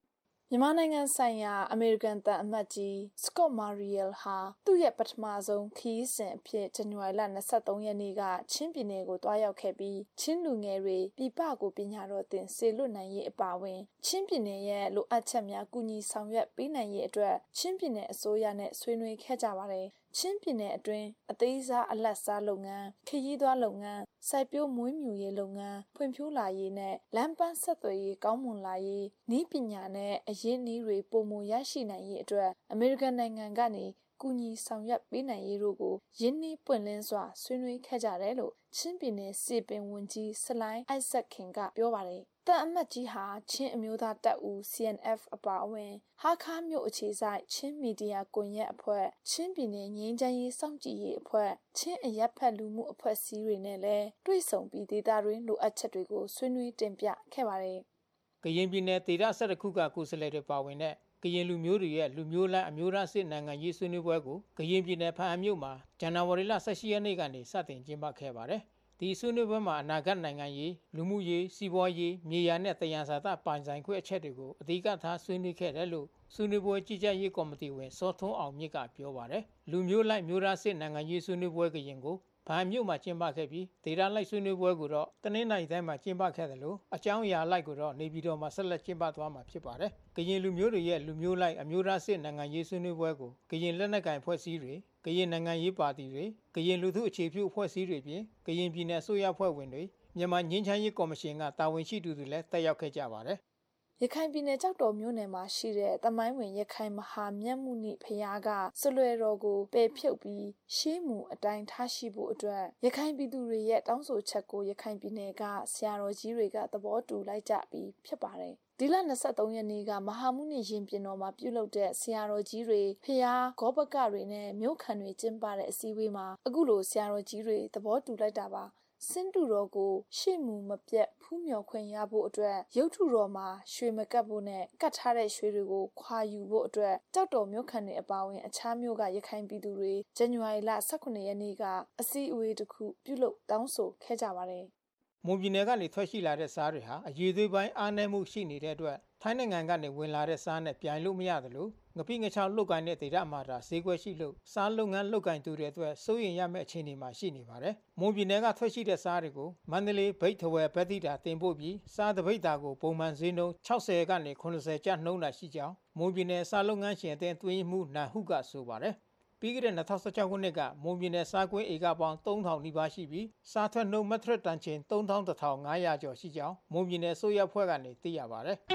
မြန်မာနိုင်ငံဆိုင်ရာအမေရိကန်သံအမတ်ကြီး Scott Mariel ဟာသူ့ရဲ့ပထမဆုံးခရီးစဉ်အဖြစ်ဇန်နဝါရီလ၂၃ရက်နေ့ကချင်းပြည်နယ်ကိုတွားရောက်ခဲ့ပြီးချင်းလူငယ်တွေပြည်ပကိုပညာတော်သင်စေလွတ်နိုင်ရေးအပါအဝင်ချင်းပြည်နယ်ရဲ့လိုအပ်ချက်များကူညီဆောင်ရွက်ပေးနိုင်ရေးအတွက်ချင်းပြည်နယ်အစိုးရနဲ့ဆွေးနွေးခဲ့ကြပါတယ်။ချင်းပြည်နယ်အတွင်းအသေးစားအလတ်စားလုပ်ငန်း၊ခရီးသွားလုပ်ငန်း၊စိုက်ပျိုးမွေးမြူရေးလုပ်ငန်း၊ဖွံ့ဖြိုးလာရေးနဲ့လမ်းပန်းဆက်သွယ်ရေးကောင်းမွန်လာရေးနည်းပညာနဲ့အရင်းအနှီးတွေပုံမရရှိနိုင်ရေးအတွက်အမေရိကန်နိုင်ငံကနေကူညီဆောင်ရွက်ပေးနိုင်ရေးတို့ကိုရင်းနှီးပွင့်လင်းစွာဆွေးနွေးခဲ့ကြတယ်လို့ချင်းပြည်နယ်စီပင်ဝန်ကြီးစလိုင်းအိုက်ဇက်ခင်ကပြောပါတယ်။တန်အမတ်ကြီးဟာချင်းအမျိုးသားတပ်ဦး C N F အပါအဝင်ဟာခါမြို့အခြေဆိုင်ချင်းမီဒီယာကွန်ရက်အဖွဲ့ချင်းပြည်နယ်ငြိမ်းချမ်းရေးစောင့်ကြည့်ရေးအဖွဲ့ချင်းအရက်ဖက်လူမှုအဖွဲ့အစည်းတွေနဲ့လည်းတွေ့ဆုံပြီးဒေသတွင်းလိုအပ်ချက်တွေကိုဆွေးနွေးတင်ပြခဲ့ပါတယ်။ကရင်ပြည်နယ်ဒေသ၁၁ခုကကိုယ်စားလှယ်တွေပါဝင်တဲ့ကရင်လူမျိုးတွေရဲ့လူမျိုးလမ်းအမျိုးသားစစ်နိုင်ငံရေးဆွေးနွေးပွဲကိုကရင်ပြည်နယ်ဖားအမြို့မှာဇန်နဝါရီလ၁၈ရက်နေ့ကနေစတင်ကျင်းပခဲ့ပါတယ်။ဒီဆွေးနွေးပွဲမှာအနာဂတ်နိုင်ငံရေးလူမှုရေးစီးပွားရေးမြေယာနဲ့တယံဇာတပိုင်ဆိုင်ခွင့်အချက်တွေကိုအဓိကထားဆွေးနွေးခဲ့တယ်လို့ဆွေးနွေးပွဲကြီးကြပ်ရေးကော်မတီဝင်စောထွန်းအောင်မြင့်ကပြောပါတယ်။လူမျိုးလိုက်မျိုးသားစစ်နိုင်ငံရေးဆွေးနွေးပွဲကရင်ကိုဖားမြို့မှာကျင်းပခဲ့ပြီးဒေသလိုက်ဆွေးနွေးပွဲကိုတော့တနင်္လာရီတိုင်းမှာကျင်းပခဲ့တယ်လို့အကြောင်းအရာလိုက်ကိုတော့နေပြည်တော်မှာဆက်လက်ကျင်းပသွားမှာဖြစ်ပါတယ်။ကရင်လူမျိုးတွေရဲ့လူမျိုးလိုက်အမျိုးသားစစ်နိုင်ငံရေးဆွေးနွေးပွဲကိုကရင်လက်နက်ကိုင်ဖွဲ့စည်းတွေကရင်နိုင်ငံရေးပါတီတွေကရင်လူထုအခြေပြုအဖွဲ့အစည်းတွေပြင်ကရင်ပြည်နယ်အစိုးရဖွဲ့ဝင်တွေမြန်မာငြိမ်းချမ်းရေးကော်မရှင်ကတာဝန်ရှိသူတွေလည်းတက်ရောက်ခဲ့ကြပါတယ်ရခိုင်ပြည်နယ်ကြောက်တော်မြို့နယ်မှာရှိတဲ့တမိုင်းဝင်ရခိုင်မဟာမြတ်မှုနိဖျားကဆွလွယ်တော်ကိုပယ်ဖြုတ်ပြီးရှေးမူအတိုင်းထားရှိဖို့အတွက်ရခိုင်ပြည်သူတွေရဲ့တောင်းဆိုချက်ကိုရခိုင်ပြည်နယ်ကဆရာတော်ကြီးတွေကသဘောတူလိုက်ကြပြီးဖြစ်ပါတယ်။ဒီလ၂၃ရက်နေ့ကမဟာမုနိရင်ပြင်တော်မှာပြုလုပ်တဲ့ဆရာတော်ကြီးတွေဖျားဂောဘကတွေနဲ့မြို့ခံတွေကျင်းပတဲ့အစည်းအဝေးမှာအခုလိုဆရာတော်ကြီးတွေသဘောတူလိုက်တာပါ။စင်တူတော်ကိုရှေ့မူမပြတ်ဖူးမြော်ခွင့်ရဖို့အတွက်ရုပ်ထုတော်မှာရွှေမကပ်ဖို့နဲ့ကတ်ထားတဲ့ရွှေတွေကိုခွာယူဖို့အတွက်ကြောက်တော်မြို့ခံတွေအပါအဝင်အခြားမြို့ကရခိုင်ပြည်သူတွေဇန်နဝါရီလ၁၉ရက်နေ့ကအစည်းအဝေးတစ်ခုပြုလုပ်တောင်းဆိုခဲ့ကြပါတယ်။မွန်ပြည်နယ်ကနေထွက်ရှိလာတဲ့စားတွေဟာအရေးသွေးပိုင်းအားနည်းမှုရှိနေတဲ့အတွက်ထိုင်းနိုင်ငံကနေဝင်လာတဲ့စားနဲ့ပြိုင်လို့မရတယ်လို့ငပိငချောင်းလုတ်ကိုင်းတဲ့ဒေသမှာဒါဈေးကွက်ရှိလို့စားလုပ်ငန်းလုတ်ကိုင်းသူတွေအတွက်စိုးရိမ်ရမယ့်အခြေအနေမှာရှိနေပါတယ်။မွန်ပြည်နယ်ကထွက်ရှိတဲ့စားတွေကိုမန္တလေးဗိတ်ထဝယ်ဗက်တိတာတင်ပို့ပြီးစားတပိတ်တာကိုပုံမှန်ဈေးနှုန်း၆၀ကနေ၇၀ကျပ်နှုန်းတာရှိကြောင်းမွန်ပြည်နယ်စားလုပ်ငန်းရှင်အသင်းတွင်းမှုနာဟုကဆိုပါတယ်။ပြီးခဲ့တဲ့၂၀၁၆ခုနှစ်ကမွန်ပြည်နယ်စားကွင်းဧကပေါင်းသုံးထောင်နီးပါးရှိပြီးစားထွက်နှုန်းမက်ထရစ်တန်ချိန်သုံးထောင်တစ်ထောင်ငါးရာကျော်ရှိကြောင်းမွန်ပြည်နယ်ဆိုရဖွဲ့ကနေသိရပါတယ်။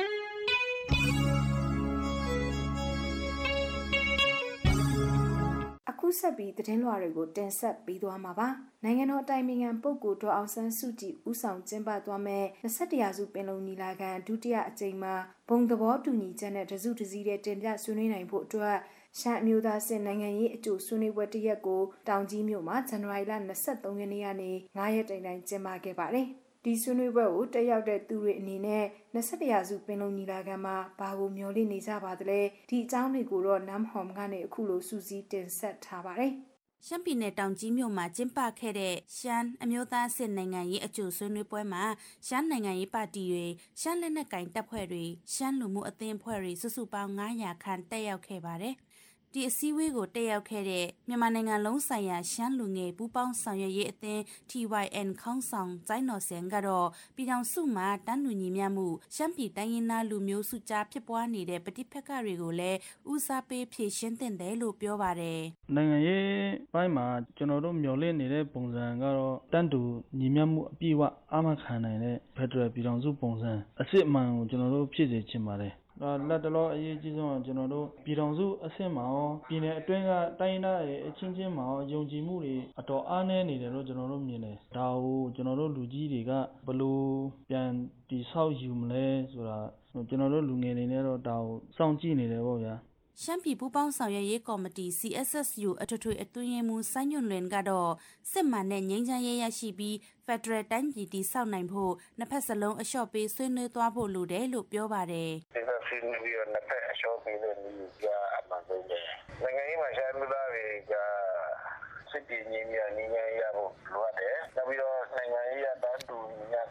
အခုဆက်ပြီးသတင်းလွှာတွေကိုတင်ဆက်ပေးသွားမှာပါ။နိုင်ငံတော်အတိုင်ပင်ခံပုဂ္ဂိုလ်ဒေါ်အောင်ဆန်းစုကြည်ဦးဆောင်ကျင်းပသွားမယ့်၂၁ရာစုပင်လုံညီလာခံဒုတိယအကြိမ်မှာဘုံသဘောတူညီချက်နဲ့တစုတစည်းတဲ့တင်ပြဆွေးနွေးနိုင်ဖို့အတွက်ရှမ်းအမျိုးသားစစ်နိုင်ငံရေးအကျိုးဆွေးနွေးပွဲတစ်ရက်ကိုတောင်ကြီးမြို့မှာဇန်နဝါရီလ၂၃ရက်နေ့ကနေ၅ရက်တိုင်တိုင်ကျင်းပခဲ့ပါတယ်။ဒီဆွေးနွေးပွဲကိုတက်ရောက်တဲ့သူတွေအနေနဲ့၂၁ရာစုပင်လုံညီလာခံမှာဘာကိုမျှော်လင့်နေကြပါသလဲဒီအကြောင်းတွေကိုတော့နမ်ဟ ွန်ကနေအခုလိုစူးစီးတင်ဆက်ထားပါတယ်ရှမ်းပြည်နယ်တောင်ကြီးမြို့မှာကျင်းပခဲ့တဲ့ရှမ်းအမျိုးသားစစ်နိုင်ငံရေးအကျိုးဆွေးနွေးပွဲမှာရှမ်းနိုင်ငံရေးပါတီတွေရှမ်းလက်နက်ကင်တပ်ဖွဲ့တွေရှမ်းလူမှုအသင်းအဖွဲ့တွေစုစုပေါင်း၅ရာခန့်တက်ရောက်ခဲ့ပါတယ်ဒီအစည်းအဝေးကိုတက်ရောက်ခဲ့တဲ့မြန်မာနိုင်ငံလုံးဆိုင်ရာရှမ်းလူငယ်ပူးပေါင်းဆောင်ရွက်ရေးအသင်း T Y N ခေါင်းဆောင်ဇိုင်းနော်ဆန်ကတော့ပြည်ထောင်စုမှာတန်းတူညီမျှမှုရှမ်းပြည်တိုင်းရင်းသားလူမျိုးစုကြားဖြစ်ပွားနေတဲ့ပဋိပက္ခတွေကိုလည်းဦးစားပေးဖြေရှင်းသင့်တယ်လို့ပြောပါတယ်။နိုင်ငံရေးပိုင်းမှာကျွန်တော်တို့မျှော်လင့်နေတဲ့ပုံစံကတော့တန်းတူညီမျှမှုအပြည့်အဝအာမခံနိုင်တဲ့ဖက်ဒရယ်ပြည်ထောင်စုပုံစံအစစ်အမှန်ကိုကျွန်တော်တို့ဖြစ်စေချင်ပါတယ်။ဒါလက်တလောအရေးကြီးဆုံးကကျွန်တော်တို့ပြည်ထောင်စုအဆင့်မှာရောပြည်နယ်အတွင်းကတိုင်းဒေသရဲ့အချင်းချင်းမှာရောယုံကြည်မှုတွေအတော်အားနည်းနေတယ်လို့ကျွန်တော်တို့မြင်တယ်။ဒါကိုကျွန်တော်တို့လူကြီးတွေကဘယ်လိုပြန်တည်ဆောက်ယူမလဲဆိုတာကျွန်တော်တို့လူငယ်တွေနဲ့တော့ဒါကိုစောင့်ကြည့်နေတယ်ပေါ့ဗျာ။ရှမ်းပြည်ပူးပေါင်းဆောင်ရွက်ရေးကော်မတီ C S S U အထွေထွေအတွင်းရေးမှူးဆိုင်းညွန့်လွင်ကတော့စစ်မှန်တဲ့ငြိမ်းချမ်းရေးရရှိပြီးဖက်ဒရယ်တိုင်းပြည်တည်ဆောက်နိုင်ဖို့နှစ်ဖက်စလုံးအလျှော့ပေးဆွေးနွေးသွားဖို့လိုတယ်လို့ပြောပါတယ်။ဒီလိုဆွေးနွေးပြီးတော့နှစ်ဖက်အလျှော့ပေးတဲ့နည်းကအမှန်ဆုံးပဲ။နိုင်ငံရေးမှာရှမ်းလူသားတွေကစစ်တီညီမြညီညာရဖို့လိုအပ်တယ်။နောက်ပြီးတော့နိုင်ငံရေးရတန်းတူညီညာ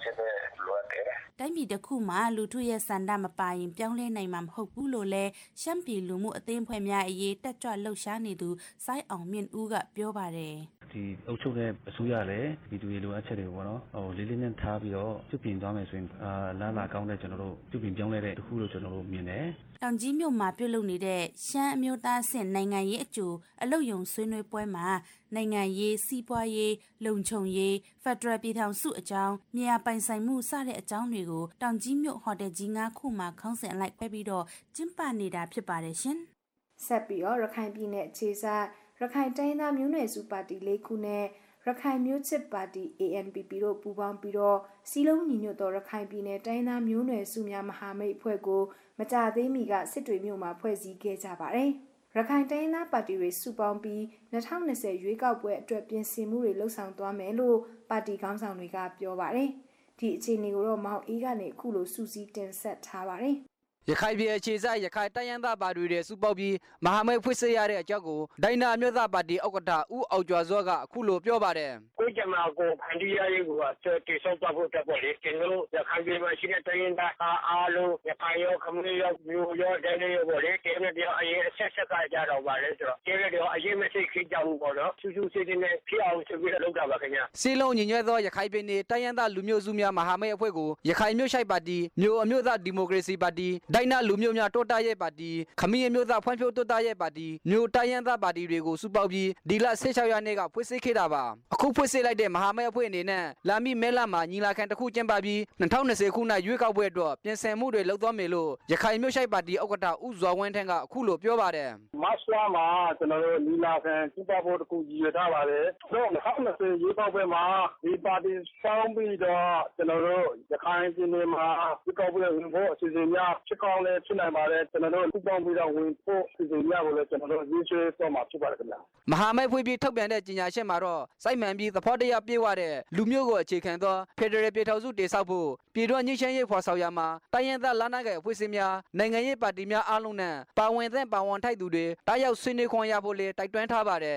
စစ်တဲ့လိုအပ်တယ်တိုင်းပြည်တစ်ခုမှာလူထုရဲ့စန္ဒမပိုင်ပြောင်းလဲနိုင်မှာမဟုတ်ဘူးလို့လဲရှမ်းပြည်လူမှုအသင်းဖွဲ့များအရေးတက်ကြွလှုပ်ရှားနေသူစိုင်းအောင်မြင့်ဦးကပြောပါတယ်ဒီအုပ်ချုပ်တဲ့အစိုးရလည်းဒီလူတွေလိုအပ်ချက်တွေပေါ့နော်ဟိုလေးလေးနဲ့ထားပြီးတော့ပြုပြင်သွားမယ်ဆိုရင်အာလာလာကောင်းတဲ့ကျွန်တော်တို့ပြုပြင်ပြောင်းလဲတဲ့တစ်ခုလို့ကျွန်တော်တို့မြင်တယ်တောင်ကြီးမြို့မှာပြုလုပ်နေတဲ့ရှမ်းအမျိုးသားအဆင့်နိုင်ငံရေးအကျိုးအလုပ်ယုံဆွေးနွေးပွဲမှာနိုင်ငံရေးစီးပွားရေးလုံခြုံရေးဖက်ဒရယ်ပြည်ထောင်စုအကြောင်းမြေယာပိုင်ဆိုင်မှုစတဲ့အကြောင်းတွေကိုတောင်ကြီးမြို့ဟိုတယ်ကြီးငါးခုမှာခေါင်းစဉ်အလိုက်ခွဲပြီးတော့ကျင်းပနေတာဖြစ်ပါတယ်ရှင်ဆက်ပြီးတော့ရခိုင်ပြည်နယ်အခြေစိုက်ရခိုင်တိုင်းသားမျိုးနွယ်စုပါတီလေးခုနဲ့ရခိုင်မျိုးချစ်ပါတီ A N P P တို့ပူးပေါင်းပြီးတော့စီလုံးညီညွတ်သောရခိုင်ပြည်နယ်တိုင်းသားမျိုးနွယ်စုများမဟာမိတ်အဖွဲ့ကိုမကြသေးမီကစစ်တွေမြို့မှာဖွဲ့စည်းခဲ့ကြပါတယ်။ရခိုင်တိုင်းသားပါတီတွေစုပေါင်းပြီး၂၀၂၀ရွေးကောက်ပွဲအတွက်ပြင်ဆင်မှုတွေလှုပ်ဆောင်သွားမယ်လို့ပါတီခေါင်းဆောင်တွေကပြောပါတယ်။ဒီအခြေအနေကိုတော့မောင်အေးကနေအခုလိုစူးစီးတင်ဆက်ထားပါတယ်။ရခိုင်ပြည်အခြေစိုက်ရခိုင်တိုင်းရင်းသားပါတီတွေစုပေါင်းပြီးမဟာမိတ်ဖွဲ့စည်းရတဲ့အကြောင်းကိုဒိုင်နာအမျိုးသားပါတီဥက္ကဋ္ဌဦးအောင်ကျော်စောကအခုလိုပြောပါတယ်။ကိုကြမှာကိုဖန်တီးရရေးကိုတေဆောက်သွားဖို့တက်ပေါ်လေကျွန်တော်ရခိုင်ပြည်မှာရှိတဲ့တိုင်းရင်းသားအားလုံးရခိုင်ရောခမင်းရောမျိုးရောတိုင်းရောပေါ့လေကျင်းတဲ့ပြောအရေးအဆက်ဆက်ကကြတော့ပါလေဆိုတော့ကျင်းတဲ့ပြောအရေးမရှိခိကြဘူးပေါ့နော်စူးစူးစစ်စစ်နဲ့ဖြစ်အောင်ဆိုပြီးတော့လုပ်တာပါခင်ဗျာ။စီလုံးညီညွတ်သောရခိုင်ပြည်နယ်တိုင်းရင်းသားလူမျိုးစုများမဟာမိတ်အဖွဲ့ကိုရခိုင်မျိုးရှိုက်ပါတီမျိုးအမျိုးသားဒီမိုကရေစီပါတီဒိုင်နာလူမျိုးများတိုးတက်ရဲ့ပါတီခမင်းမျိုးသားဖွံ့ဖြိုးတိုးတက်ရဲ့ပါတီမျိုးတိုင်းရင်းသားပါတီတွေကိုစုပေါင်းပြီးဒီလ၁၆ရက်နေ့ကဖွဲ့စည်းခဲ့တာပါအခုဖွဲ့စည်းလိုက်တဲ့မဟာမိတ်အဖွဲ့အနေနဲ့လာမီမဲလာမှာညီလာခံတစ်ခုကျင်းပပြီး၂၀၂၀ခုနှစ်ရွေးကောက်ပွဲအတွက်ပြင်ဆင်မှုတွေလုပ်သွားမယ်လို့ရခိုင်မျိုးရှိုက်ပါတီဥက္ကဋ္ဌဦးဇော်ဝင်းထန်းကအခုလိုပြောပါတယ်မတ်လမှာကျွန်တော်တို့ညီလာခံကျင်းပဖို့တစ်ခုရည်ရွယ်ထားပါတယ်တော့၂၀၂၀ရွေးကောက်ပွဲမှာဒီပါတီပေါင်းပြီးတော့ကျွန်တော်တို့ရခိုင်ပြည်နယ်မှာရွေးကောက်ပွဲဝင်ဖို့အစီအစဉ်များဖြစ်ကောင်းလဲဖြစ်နိုင်ပါတယ်ကျွန်တော်တို့ပူးပေါင်းပြီးတော့ဝင်ဖို့အစီအစဉ်များကိုလည်းကျွန်တော်တို့ရည်ရွယ်သွားမှာဖြစ်ပါတယ်ခင်ဗျာမဟာမိတ်ဖွဲ့ပြီးထုတ်ပြန်တဲ့ကြေညာချက်မှာတော့စိုက်မှန်ပြီးသဘောတရားပြေဝတဲ့လူမျိုးကိုအခြေခံသောဖက်ဒရယ်ပြည်ထောင်စုတည်ဆောက်ဖို့ပြည်တွင်းငြိမ်းချမ်းရေးဖော်ဆောင်ရမှာတိုင်းရင်းသားလက်နက်ကိုယ်အဖွဲ့အစည်းများနိုင်ငံရေးပါတီများအားလုံးနဲ့ပါဝင်တဲ့ပါဝင်ထိုက်သူတွေတားရောက်ဆွေးနွေးခွင့်ရဖို့လည်းတိုက်တွန်းထားပါတယ်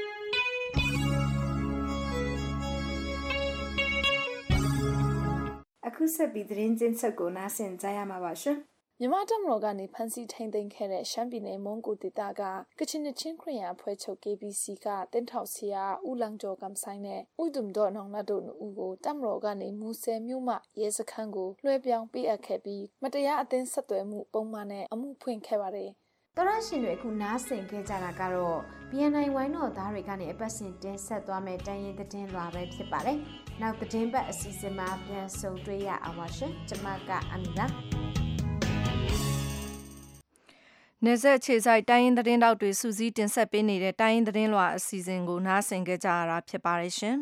အခုဆက်ပြီးသတင်းချင်းချက်ကိုနားဆင်ကြရမှာပါရှင်မြန်မာတပ်မတော်ကနေဖမ်းဆီးထိန်းသိမ်းခဲ့တဲ့ရှမ်းပြည်နယ်မုံကိုဒေသကကချင်ချင်းခရီးရန်အဖွဲ့ချုပ် K B C ကတင်းထောက်ဆရာဦးလန်းကျော်ကမ်ဆိုင်နဲ့ဦးဒုံဒေါ်နောင်နတ်တို့ဦးကိုတပ်မတော်ကနေမူဆယ်မြို့မှရဲစခန်းကိုလွှဲပြောင်းပေးအပ်ခဲ့ပြီးမတရားအသင်းဆက်သွယ်မှုပုံမှန်နဲ့အမှုဖွင့်ခဲ့ပါတယ်။တော်ရရှင်တွေအခုနားဆင်ခဲ့ကြတာကတော့ B N I ဝိုင်းတော်သားတွေကနေအပတ်စဉ်တင်ဆက်သွားမယ့်တိုင်းရင်သတင်းလွှာပဲဖြစ်ပါတယ်။နောက်သတင်းပတ်အစီအစဉ်မှာပြန်ဆုံတွေ့ရအောင်ပါရှင်။ကျွန်မကအမီပါနေဆက်ခြေဆိုင်တိုင်းရင်သတင်းတောက်တွေစူးစီးတင်ဆက်ပေးနေတဲ့တိုင်းရင်သတင်းလွှာအစီအစဉ်ကိုနားဆင်ကြကြရတာဖြစ်ပါတယ်ရှင်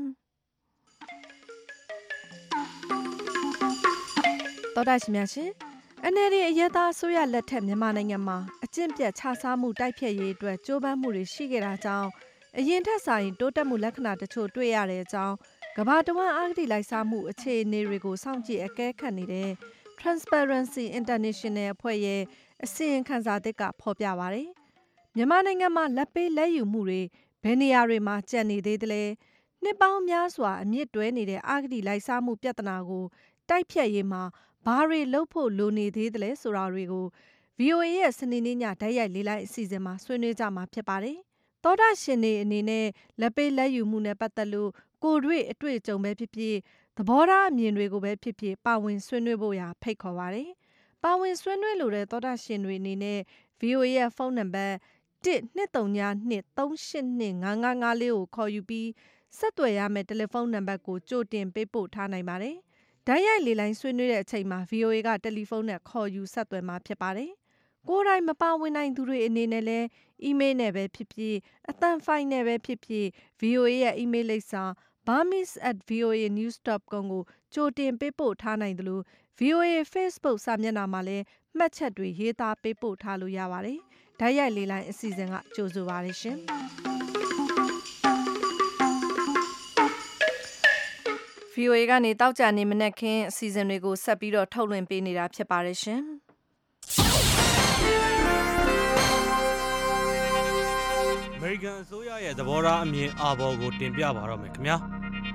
။တော်တာရှင်များရှင် N L D အရက်သားအစိုးရလက်ထက်မြန်မာနိုင်ငံမှာအကျင့်ပြတ်ခြစားမှုတိုက်ဖျက်ရေးအတွက်ကြိုးပမ်းမှုတွေရှိခဲ့တာကြောင့်အရင်ထက်ဆိုင်တိုးတက်မှုလက္ခဏာတချို့တွေ့ရတဲ့အကြောင်းကမ္ဘာတဝန်းအာဂတိလိုက်စားမှုအခြေအနေတွေကိုစောင့်ကြည့်အကဲခတ်နေတဲ့ Transparency International အဖွဲ့ရဲ့အစီရင်ခံစာသစ်ကဖော်ပြပါတယ်။မြန်မာနိုင်ငံမှာလက်ပေးလက်ယူမှုတွေဘယ်နေရာတွေမှာကျန်နေသေးသလဲ။နှစ်ပေါင်းများစွာအမြင့်တွဲနေတဲ့အာဂတိလိုက်စားမှုပြဿနာကိုတိုက်ဖျက်ရေးမှာဘာတွေလုပ်ဖို့လိုနေသေးသလဲဆိုတာတွေကို V O A ရဲ့စနေနေ့ညဓာတ်ရိုက်လေးလိုက်အစီအစဉ်မှာဆွေးနွေးကြမှာဖြစ်ပါတယ်။သောတာရှင်တွေအနေနဲ့လက်ပေးလက်ယူမှုနဲ့ပတ်သက်လို့ကိုယ်တွေ့အတွေ့အကြုံပဲဖြစ်ဖြစ်သဘောထားအမြင်တွေကိုပဲဖြစ်ဖြစ်ပါဝင်ဆွေးနွေးဖို့ရာဖိတ်ခေါ်ပါတယ်။ပါဝင်ဆွေးနွေးလိုတဲ့သောတာရှင်တွေအနေနဲ့ V O A ရဲ့ဖုန်းနံပါတ်တစ်နှစ်သုံးညနှစ်သုံးရှစ်နှစ်ငါးငါးငါးလေးကိုခေါ်ယူပြီးဆက်သွယ်ရမယ့်တယ်လီဖုန်းနံပါတ်ကိုကြိုတင်ပေးပို့ထားနိုင်ပါတယ်။ဓာတ်ရိုက်လေးလိုင်းဆွေးနွေးတဲ့အချိန်မှာ V O A ကတယ်လီဖုန်းနဲ့ခေါ်ယူဆက်သွယ်မှာဖြစ်ပါတယ်။ကိုယ်တိုင်မပါဝင်နိုင်သူတွေအနေနဲ့လည်းအီးမေးလ်နဲ့ပဲဖြစ်ဖြစ်အသံဖိုင်နဲ့ပဲဖြစ်ဖြစ် V O A ရဲ့အီးမေးလ်လိပ်စာ burmese at v o a news dot com ကိုကြိုတင်ပေးပို့ထားနိုင်တယ်လို့ V O A Facebook စာမျက်နှာမှာလည်းမှတ်ချက်တွေရေးသားပေးပို့ထားလို့ရပါတယ်။ဓာတ်ရိုက်လေးလိုင်းအစီအစဉ်ကကြိုဆိုပါရရှင်။ V O A ကနေတောက်ကြနေမနက်ခင်းအစီအစဉ်တွေကိုဆက်ပြီးတော့ထုတ်လွှင့်ပေးနေတာဖြစ်ပါတယ်ရှင်။အမေရိကန်အစိုးရရဲ့သဘောထားအမြင်အာဘော်ကိုတင်ပြပါတော့မယ်ခင်ဗျာ။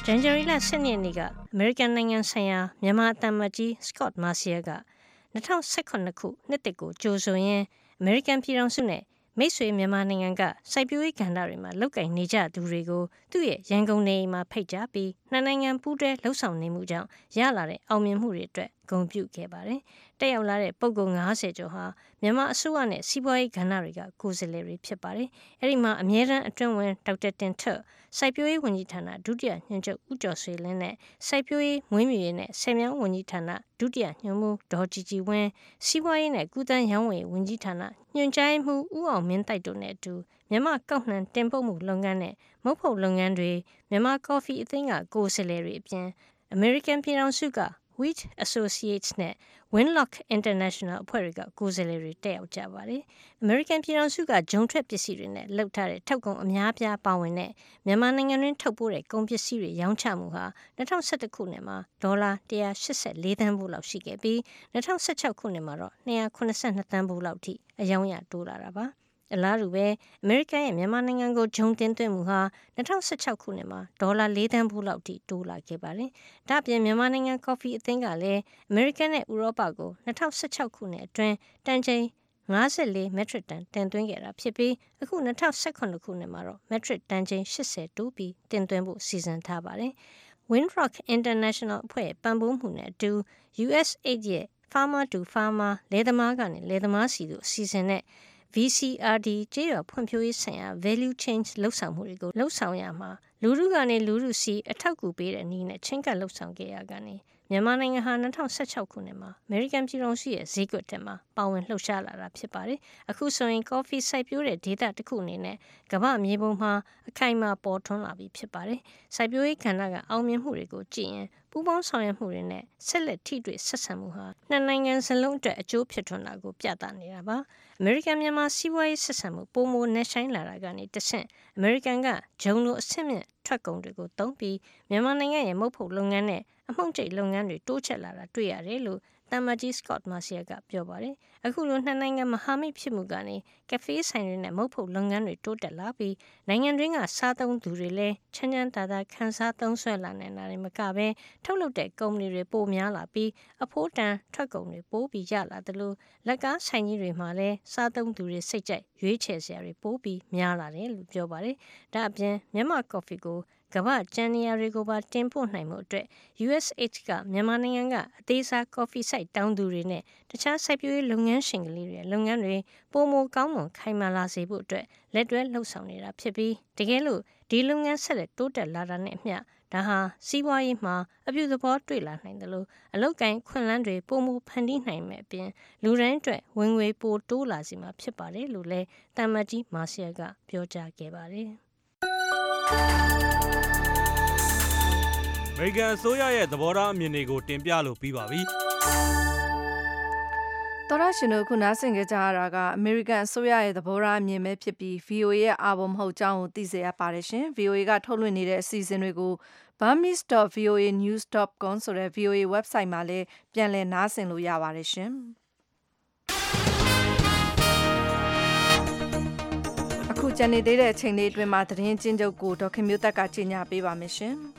ဇန်နဝါရီလဆယ်ရက်နေ့ကအမေရိကန်နိုင်ငံဆိုင်ရာမြန်မာအသံအမတ်ကြီး Scott Marciel က၂၀၁၇ခုနှစ်သစ်ကိုကြိုဆိုရင်းအမေရိကန်ပြည်ထောင်စုနဲ့မိတ်ဆွေမြန်မာနိုင်ငံကစိုက်ပျိုးရေးကဏ္ဍတွေမှာလုပ်ကိုင်နေကြသူတွေကိုသူ့ရဲ့ရန်ကုန်နေအိမ်မှာဖိတ်ကြားပြီးနှစ်နိုင်ငံပူးတွဲလှုပ်ဆောင်နေမှုကြောင့်ရလာတဲ့အောင်မြင်မှုတွေအတွက်ဂုဏ်ပြုခဲ့ပါတယ်။တက်ရောက်လာတဲ့ပုဂ္ဂိုလ်၅၀ကျော်ဟာမြန်မာအစိုးရနဲ့စီးပွားရေးကဏ္ဍတွေကကိုယ်စားလှယ်တွေဖြစ်ပါတယ်။အဲဒီမှာအမြဲတမ်းအတွင်းဝင်ဒေါက်တာတင်ထွတ်စိုက်ပျိုးရေးဝန်ကြီးဌာနဒုတိယညွှန်ချုပ်ဦးကျော်ဆွေလင်းနဲ့စိုက်ပျိုးရေးမွေးမြူရေးနဲ့ဆယ်မြောင်းဝန်ကြီးဌာနဒုတိယညွှန်မှူးဒေါ်ကြည်ကြည်ဝင်းစီးပွားရေးနဲ့ကုသရောင်းဝယ်ဝန်ကြီးဌာနညွှန်ကြားရေးမှူးဦးအောင်မင်းတိုက်တို့နဲ့အတူမြန်မာကောက်နှံတင်ပို့မှုလုပ်ငန်းနဲ့မုတ်ဖုတ်လုပ်ငန်းတွေမြန်မာကော်ဖီအသင်းကကိုယ်စားလှယ်တွေအပြင်အမေရိကန်ပြည်ထောင်စုက Wheat Associates နဲ့ Winlock International အဖွဲ့တွေကကိုယ်စားလှယ်တွေတက်ရောက်ကြပါတယ်။ American ပြည်ထောင်စုကဂျုံထွက်ပစ္စည်းတွေနဲ့လှုပ်ထားတဲ့ထုတ်ကုန်အများပြားပါဝင်တဲ့မြန်မာနိုင်ငံတွင်ထုတ်ပိုးတဲ့ကုန်ပစ္စည်းတွေရောင်းချမှုဟာ၂၀၁၁ခုနှစ်မှာဒေါ်လာ၁၈၄သန်းဖိုးလောက်ရှိခဲ့ပြီး၂၀၁၆ခုနှစ်မှာတော့၂၇၂သန်းဖိုးလောက်ထိအယောင်းရတိုးလာတာပါ။အလားတူပဲအမေရိကန်ရဲ့မြန်မာနိုင်ငံကိုဂျုံတင်သွင်းမှုဟာ၂၀၁၆ခုနှစ်မှာဒေါ်လာ၄သန်းဖိုးလောက်ထိတိုးလာခဲ့ပါတယ်။ဒါ့အပြင်မြန်မာနိုင်ငံကော်ဖီအသင်းကလည်းအမေရိကန်နဲ့ဥရောပကို၂၀၁၆ခုနှစ်အတွင်းတန်ချိန်၅၄မက်ထရစ်တန်တင်သွင်းခဲ့တာဖြစ်ပြီးအခု၂၀၁၇ခုနှစ်မှာတော့မက်ထရစ်တန်ချိန်၈၀တိုးပြီးတင်သွင်းဖို့စီစဉ်ထားပါတယ်။ Winrock International အဖွဲ့ပံ့ပိုးမှုနဲ့အတူ U S A I D ရဲ့ Farmer to Farmer လယ်သမားကနေလယ်သမားစီတို့အစီအစဉ်နဲ့V C R D ကျေးရွာဖွံ့ဖြိုးရေးဆိုင်ရာ value change လှုပ်ဆောင်မှုတွေကိုလှုပ်ဆောင်ရမှာလူထုကနေလူထုစီအထောက်အကူပေးတဲ့နည်းနဲ့ချင်းကပ်လှုပ်ဆောင်ခဲ့ရကနေမြန်မာနိုင်ငံဟာ၂၀၁၆ခုနှစ်မှာအမေရိကန်ပြည်ထောင်စုရဲ့ဈေးကွက်ထဲမှာပါဝင်လှုပ်ရှားလာတာဖြစ်ပါတယ်။အခုဆိုရင်ကော်ဖီစိုက်ပျိုးတဲ့ဒေသတစ်ခုအနေနဲ့ကမ္ဘာမြေပုံမှာအခိုင်အမာပေါ်ထွန်းလာပြီဖြစ်ပါတယ်။စိုက်ပျိုးရေးကဏ္ဍကအောင်မြင်မှုတွေကိုကြည့်ရင်ပူးပေါင်းဆောင်ရွက်မှုတွေနဲ့ဆက်လက်ထိတွေ့ဆက်ဆံမှုဟာနှစ်နိုင်ငံစလုံးအတွက်အကျိုးဖြစ်ထွန်းတာကိုပြသနေတာပါ။အမေရိကန်မြန်မာစီးပွားရေးဆက်ဆံမှုပိုမိုနှက်ဆိုင်လာတာကနေတဆင့်အမေရိကန်ကဂျုံလိုအဆင့်မြင့်ထွက်ကုန်တွေကိုသုံးပြီးမြန်မာနိုင်ငံရဲ့မုတ်ဖို့လုပ်ငန်းနဲ့အမှုန့်ကျိတ်လုပ်ငန်းတွေတိုးချဲ့လာတာတွေ့ရတယ်လို့တမ္မကြီး Scott Marciel ကပြောပါတယ်။အခုလိုနှစ်နိုင်ငံမဟာမိတ်ဖြစ်မှုကနေကဖေးဆိုင်တွေနဲ့မုတ်ဖို့လုပ်ငန်းတွေတိုးတက်လာပြီးနိုင်ငံတွင်းကစားသုံးသူတွေလည်းချမ်းချမ်းသာသာခံစားသုံးစွဲလာနိုင်တာတွေမကဘဲထုတ်လုပ်တဲ့ကုမ္ပဏီတွေပိုများလာပြီးအဖိုးတန်ထွက်ကုန်တွေပိုပြီးရလာတယ်လို့လက်ကားဆိုင်ကြီးတွေမှာလည်းစားသုံးသူတွေစိတ်ကြိုက်ရွေးချယ်စရာတွေပိုပြီးများလာတယ်လို့ပြောပါတယ်။ဒါအပြင်မြန်မာကော်ဖီကိုကမ္ဘာကျန်နေရာတွေကိုပါတင်ပို့နိုင်မှုအတွက် U S A I D ကမြန်မာနိုင်ငံကအသေးစားကော်ဖီစိုက်တောင်းသူတွေနဲ့တခြားစိုက်ပျိုးရေးလုပ်ငန်းရှင်ကလေးတွေလုပ်ငန်းတွေပိုမိုကောင်းမွန်ခိုင်မာလာစေဖို့အတွက်လက်တွဲလှုပ်ဆောင်နေတာဖြစ်ပြီးတကယ်လို့ဒီလုပ်ငန်းဆက်လက်တိုးတက်လာတာနဲ့အမျှဒါဟာစီးပွားရေးမှာအပြုသဘောတွေ့လာနိုင်တယ်လို့အလောက်ကိုင်းခွင့်လန်းတွေပိုမိုဖန်တီးနိုင်မဲ့အပြင်လူတိုင်းအတွက်ဝင်ငွေပိုတိုးလာစေမှာဖြစ်ပါတယ်လို့လည်းတမ္မကြီးမာဆီယယ်ကပြောကြားခဲ့ပါတယ်။အမေရိကန်အစိုးရရဲ့သဘောထားအမြင်တွေကိုတင်ပြလို့ပြီးပါပြီ။တော်ရရှင်တို့ခုနားဆင်ကြကြရတာကအမေရိကန်အစိုးရရဲ့သဘောထားအမြင်ပဲဖြစ်ပြီး V O A ရဲ့အာဘော်မဟုတ်ကြောင်းကိုသိစေရပါတယ်ရှင်။ V O A ကထုတ်လွှင့်နေတဲ့အစီအစဉ်တွေကို burmese dot voa news dot com ဆိုတဲ့ V O A website မှာလည်းပြန်လည်နားဆင်လို့ရပါတယ်ရှင်။အခုကျန်နေသေးတဲ့အချိန်လေးအတွင်းမှာသတင်းကျဉ်းချုပ်ကိုဒေါက်ခင်မျိုးသက်ကကြီးညာပေးပါမယ်ရှင်။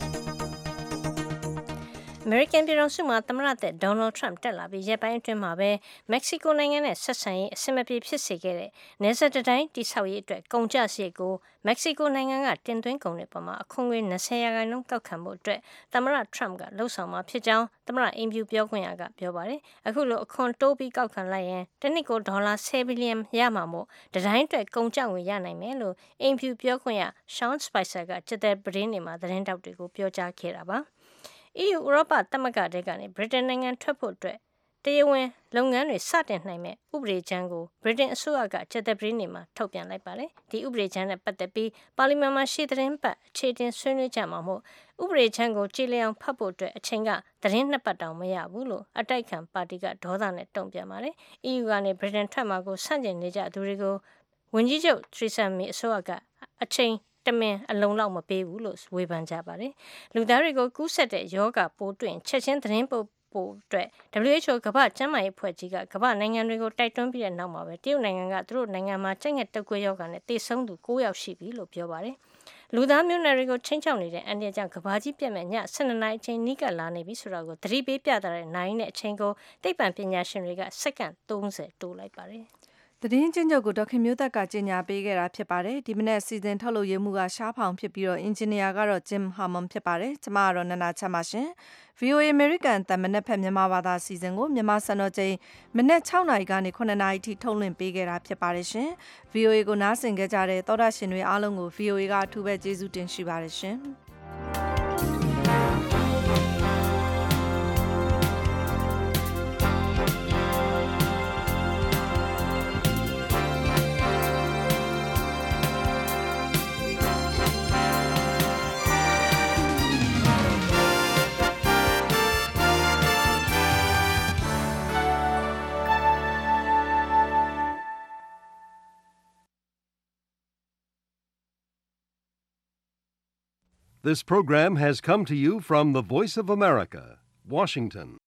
American ပြည်ထောင်စုမှာသမ္မတတဲ့ Donald Trump တက်လာပြီးရက်ပိုင်းအတွင်းမှာပဲ Mexico နိုင်ငံနဲ့ဆက်ဆံရေးအဆင်မပြေဖြစ်စေခဲ့တဲ့နယ်စပ်တိုင်းတိဆောက်ရေးအတွက်ကုန်ကျစရိတ်ကို Mexico နိုင်ငံကတင်သွင်းကုန်တွေပေါ်မှာအခွန်ငွေ၂၀ရာခိုင်နှုန်းကောက်ခံဖို့အတွက်သမ္မတ Trump ကလှုံ့ဆော်မှာဖြစ်ကြောင်းသမ္မတအိမ်ဖြူပြောခွင့်ရကပြောပါတယ်။အခုလိုအခွန်တိုးပြီးကောက်ခံလိုက်ရင်တစ်နှစ်ကိုဒေါ်လာ၁၀ဘီလီယံရမှာမို့တိုင်းအတွက်ကုန်ကျငွေရနိုင်မယ်လို့အိမ်ဖြူပြောခွင့်ရ Sean Spicer ကကျတဲ့ပရင်းနေမှာသတင်းတောက်တွေကိုပြောကြားခဲ့တာပါ။ E U ဥရောပသမဂ္ဂတဲကနေဗြိတိန်နိုင်ငံထွက်ဖို့အတွက်တရားဝင်လုပ်ငန်းတွေစတင်နိုင်မဲ့ဥပဒေကြမ်းကိုဗြိတိန်အစိုးရကကျတဲ့ပရင်းနေမှာထုတ်ပြန်လိုက်ပါတယ်။ဒီဥပဒေကြမ်းနဲ့ပတ်သက်ပြီးပါလီမန်မှာရှေ့သတင်းပတ်အခြေတင်ဆွေးနွေးကြမှာမို့ဥပဒေကြမ်းကိုကြည်လျောင်ဖတ်ဖို့အတွက်အချိန်ကသတင်းနှစ်ပတ်တောင်မရဘူးလို့အတိုက်ခံပါတီကဒေါသနဲ့တုံ့ပြန်ပါတယ်။ E U ကနေဗြိတိန်ထွက်မှာကိုဆန့်ကျင်နေကြသူတွေကိုဝန်ကြီးချုပ် Theresa May အစိုးရကအချိန်တမင်အလုံးလောက်မပေးဘူးလို့ဝေဖန်ကြပါတယ်။လူသားတွေကိုကူးစက်တဲ့ယောဂပိုးတွင်ချက်ချင်းသတင်းပို့ဖို့အတွက် W H O ကမ္ဘာ့ကျန်းမာရေးအဖွဲ့ကြီးကကမ္ဘာနိုင်ငံတွေကိုတိုက်တွန်းပြီးတဲ့နောက်မှာပဲတရုတ်နိုင်ငံကသူတို့နိုင်ငံမှာကြက်ငှက်တုပ်ကွေးယောဂနဲ့သေဆုံးသူ၉ယောက်ရှိပြီလို့ပြောပါတယ်။လူသားမျိုးနွယ်တွေကိုချင်းချောက်နေတဲ့အန်ဒီကြောင့်ကဘာကြီးပြက်မဲ့ညဆယ်နှစ်နာရီအချိန်နီးကပ်လာနေပြီဆိုတာကိုသတိပေးပြတဲ့နိုင်နဲ့အချိန်ကိုသိပ္ပံပညာရှင်တွေကစက္ကန့်သုံးဆယ်တိုးလိုက်ပါတယ်သတင်းချင်းချုပ်ကိုဒေါခင်မျိုးသက်ကကြေညာပေးခဲ့တာဖြစ်ပါတယ်ဒီမနေ့စီစဉ်ထုတ်လုပ်ရေးမှုကရှားဖောင်ဖြစ်ပြီးတော့အင်ဂျင်နီယာကတော့ Jim Harmon ဖြစ်ပါတယ်ကျမကတော့နန္ဒာချမ်းပါရှင် ဗီအိုအေ American တမနက်ဖက်မြန်မာဘာသာစီစဉ်ကိုမြန်မာစံတော်ချိန်မနေ့၆နာရီကနေခုနှစ်နာရီထိထုတ်လွှင့်ပေးခဲ့တာဖြစ်ပါတယ်ရှင် ဗီအိုအေ ကိုနားဆင်ကြတဲ့သောတာရှင်တွေအားလုံးကို ဗီအိုအေ ကအထူးပဲကျေးဇူးတင်ရှိပါတယ်ရှင် This program has come to you from the Voice of America, Washington.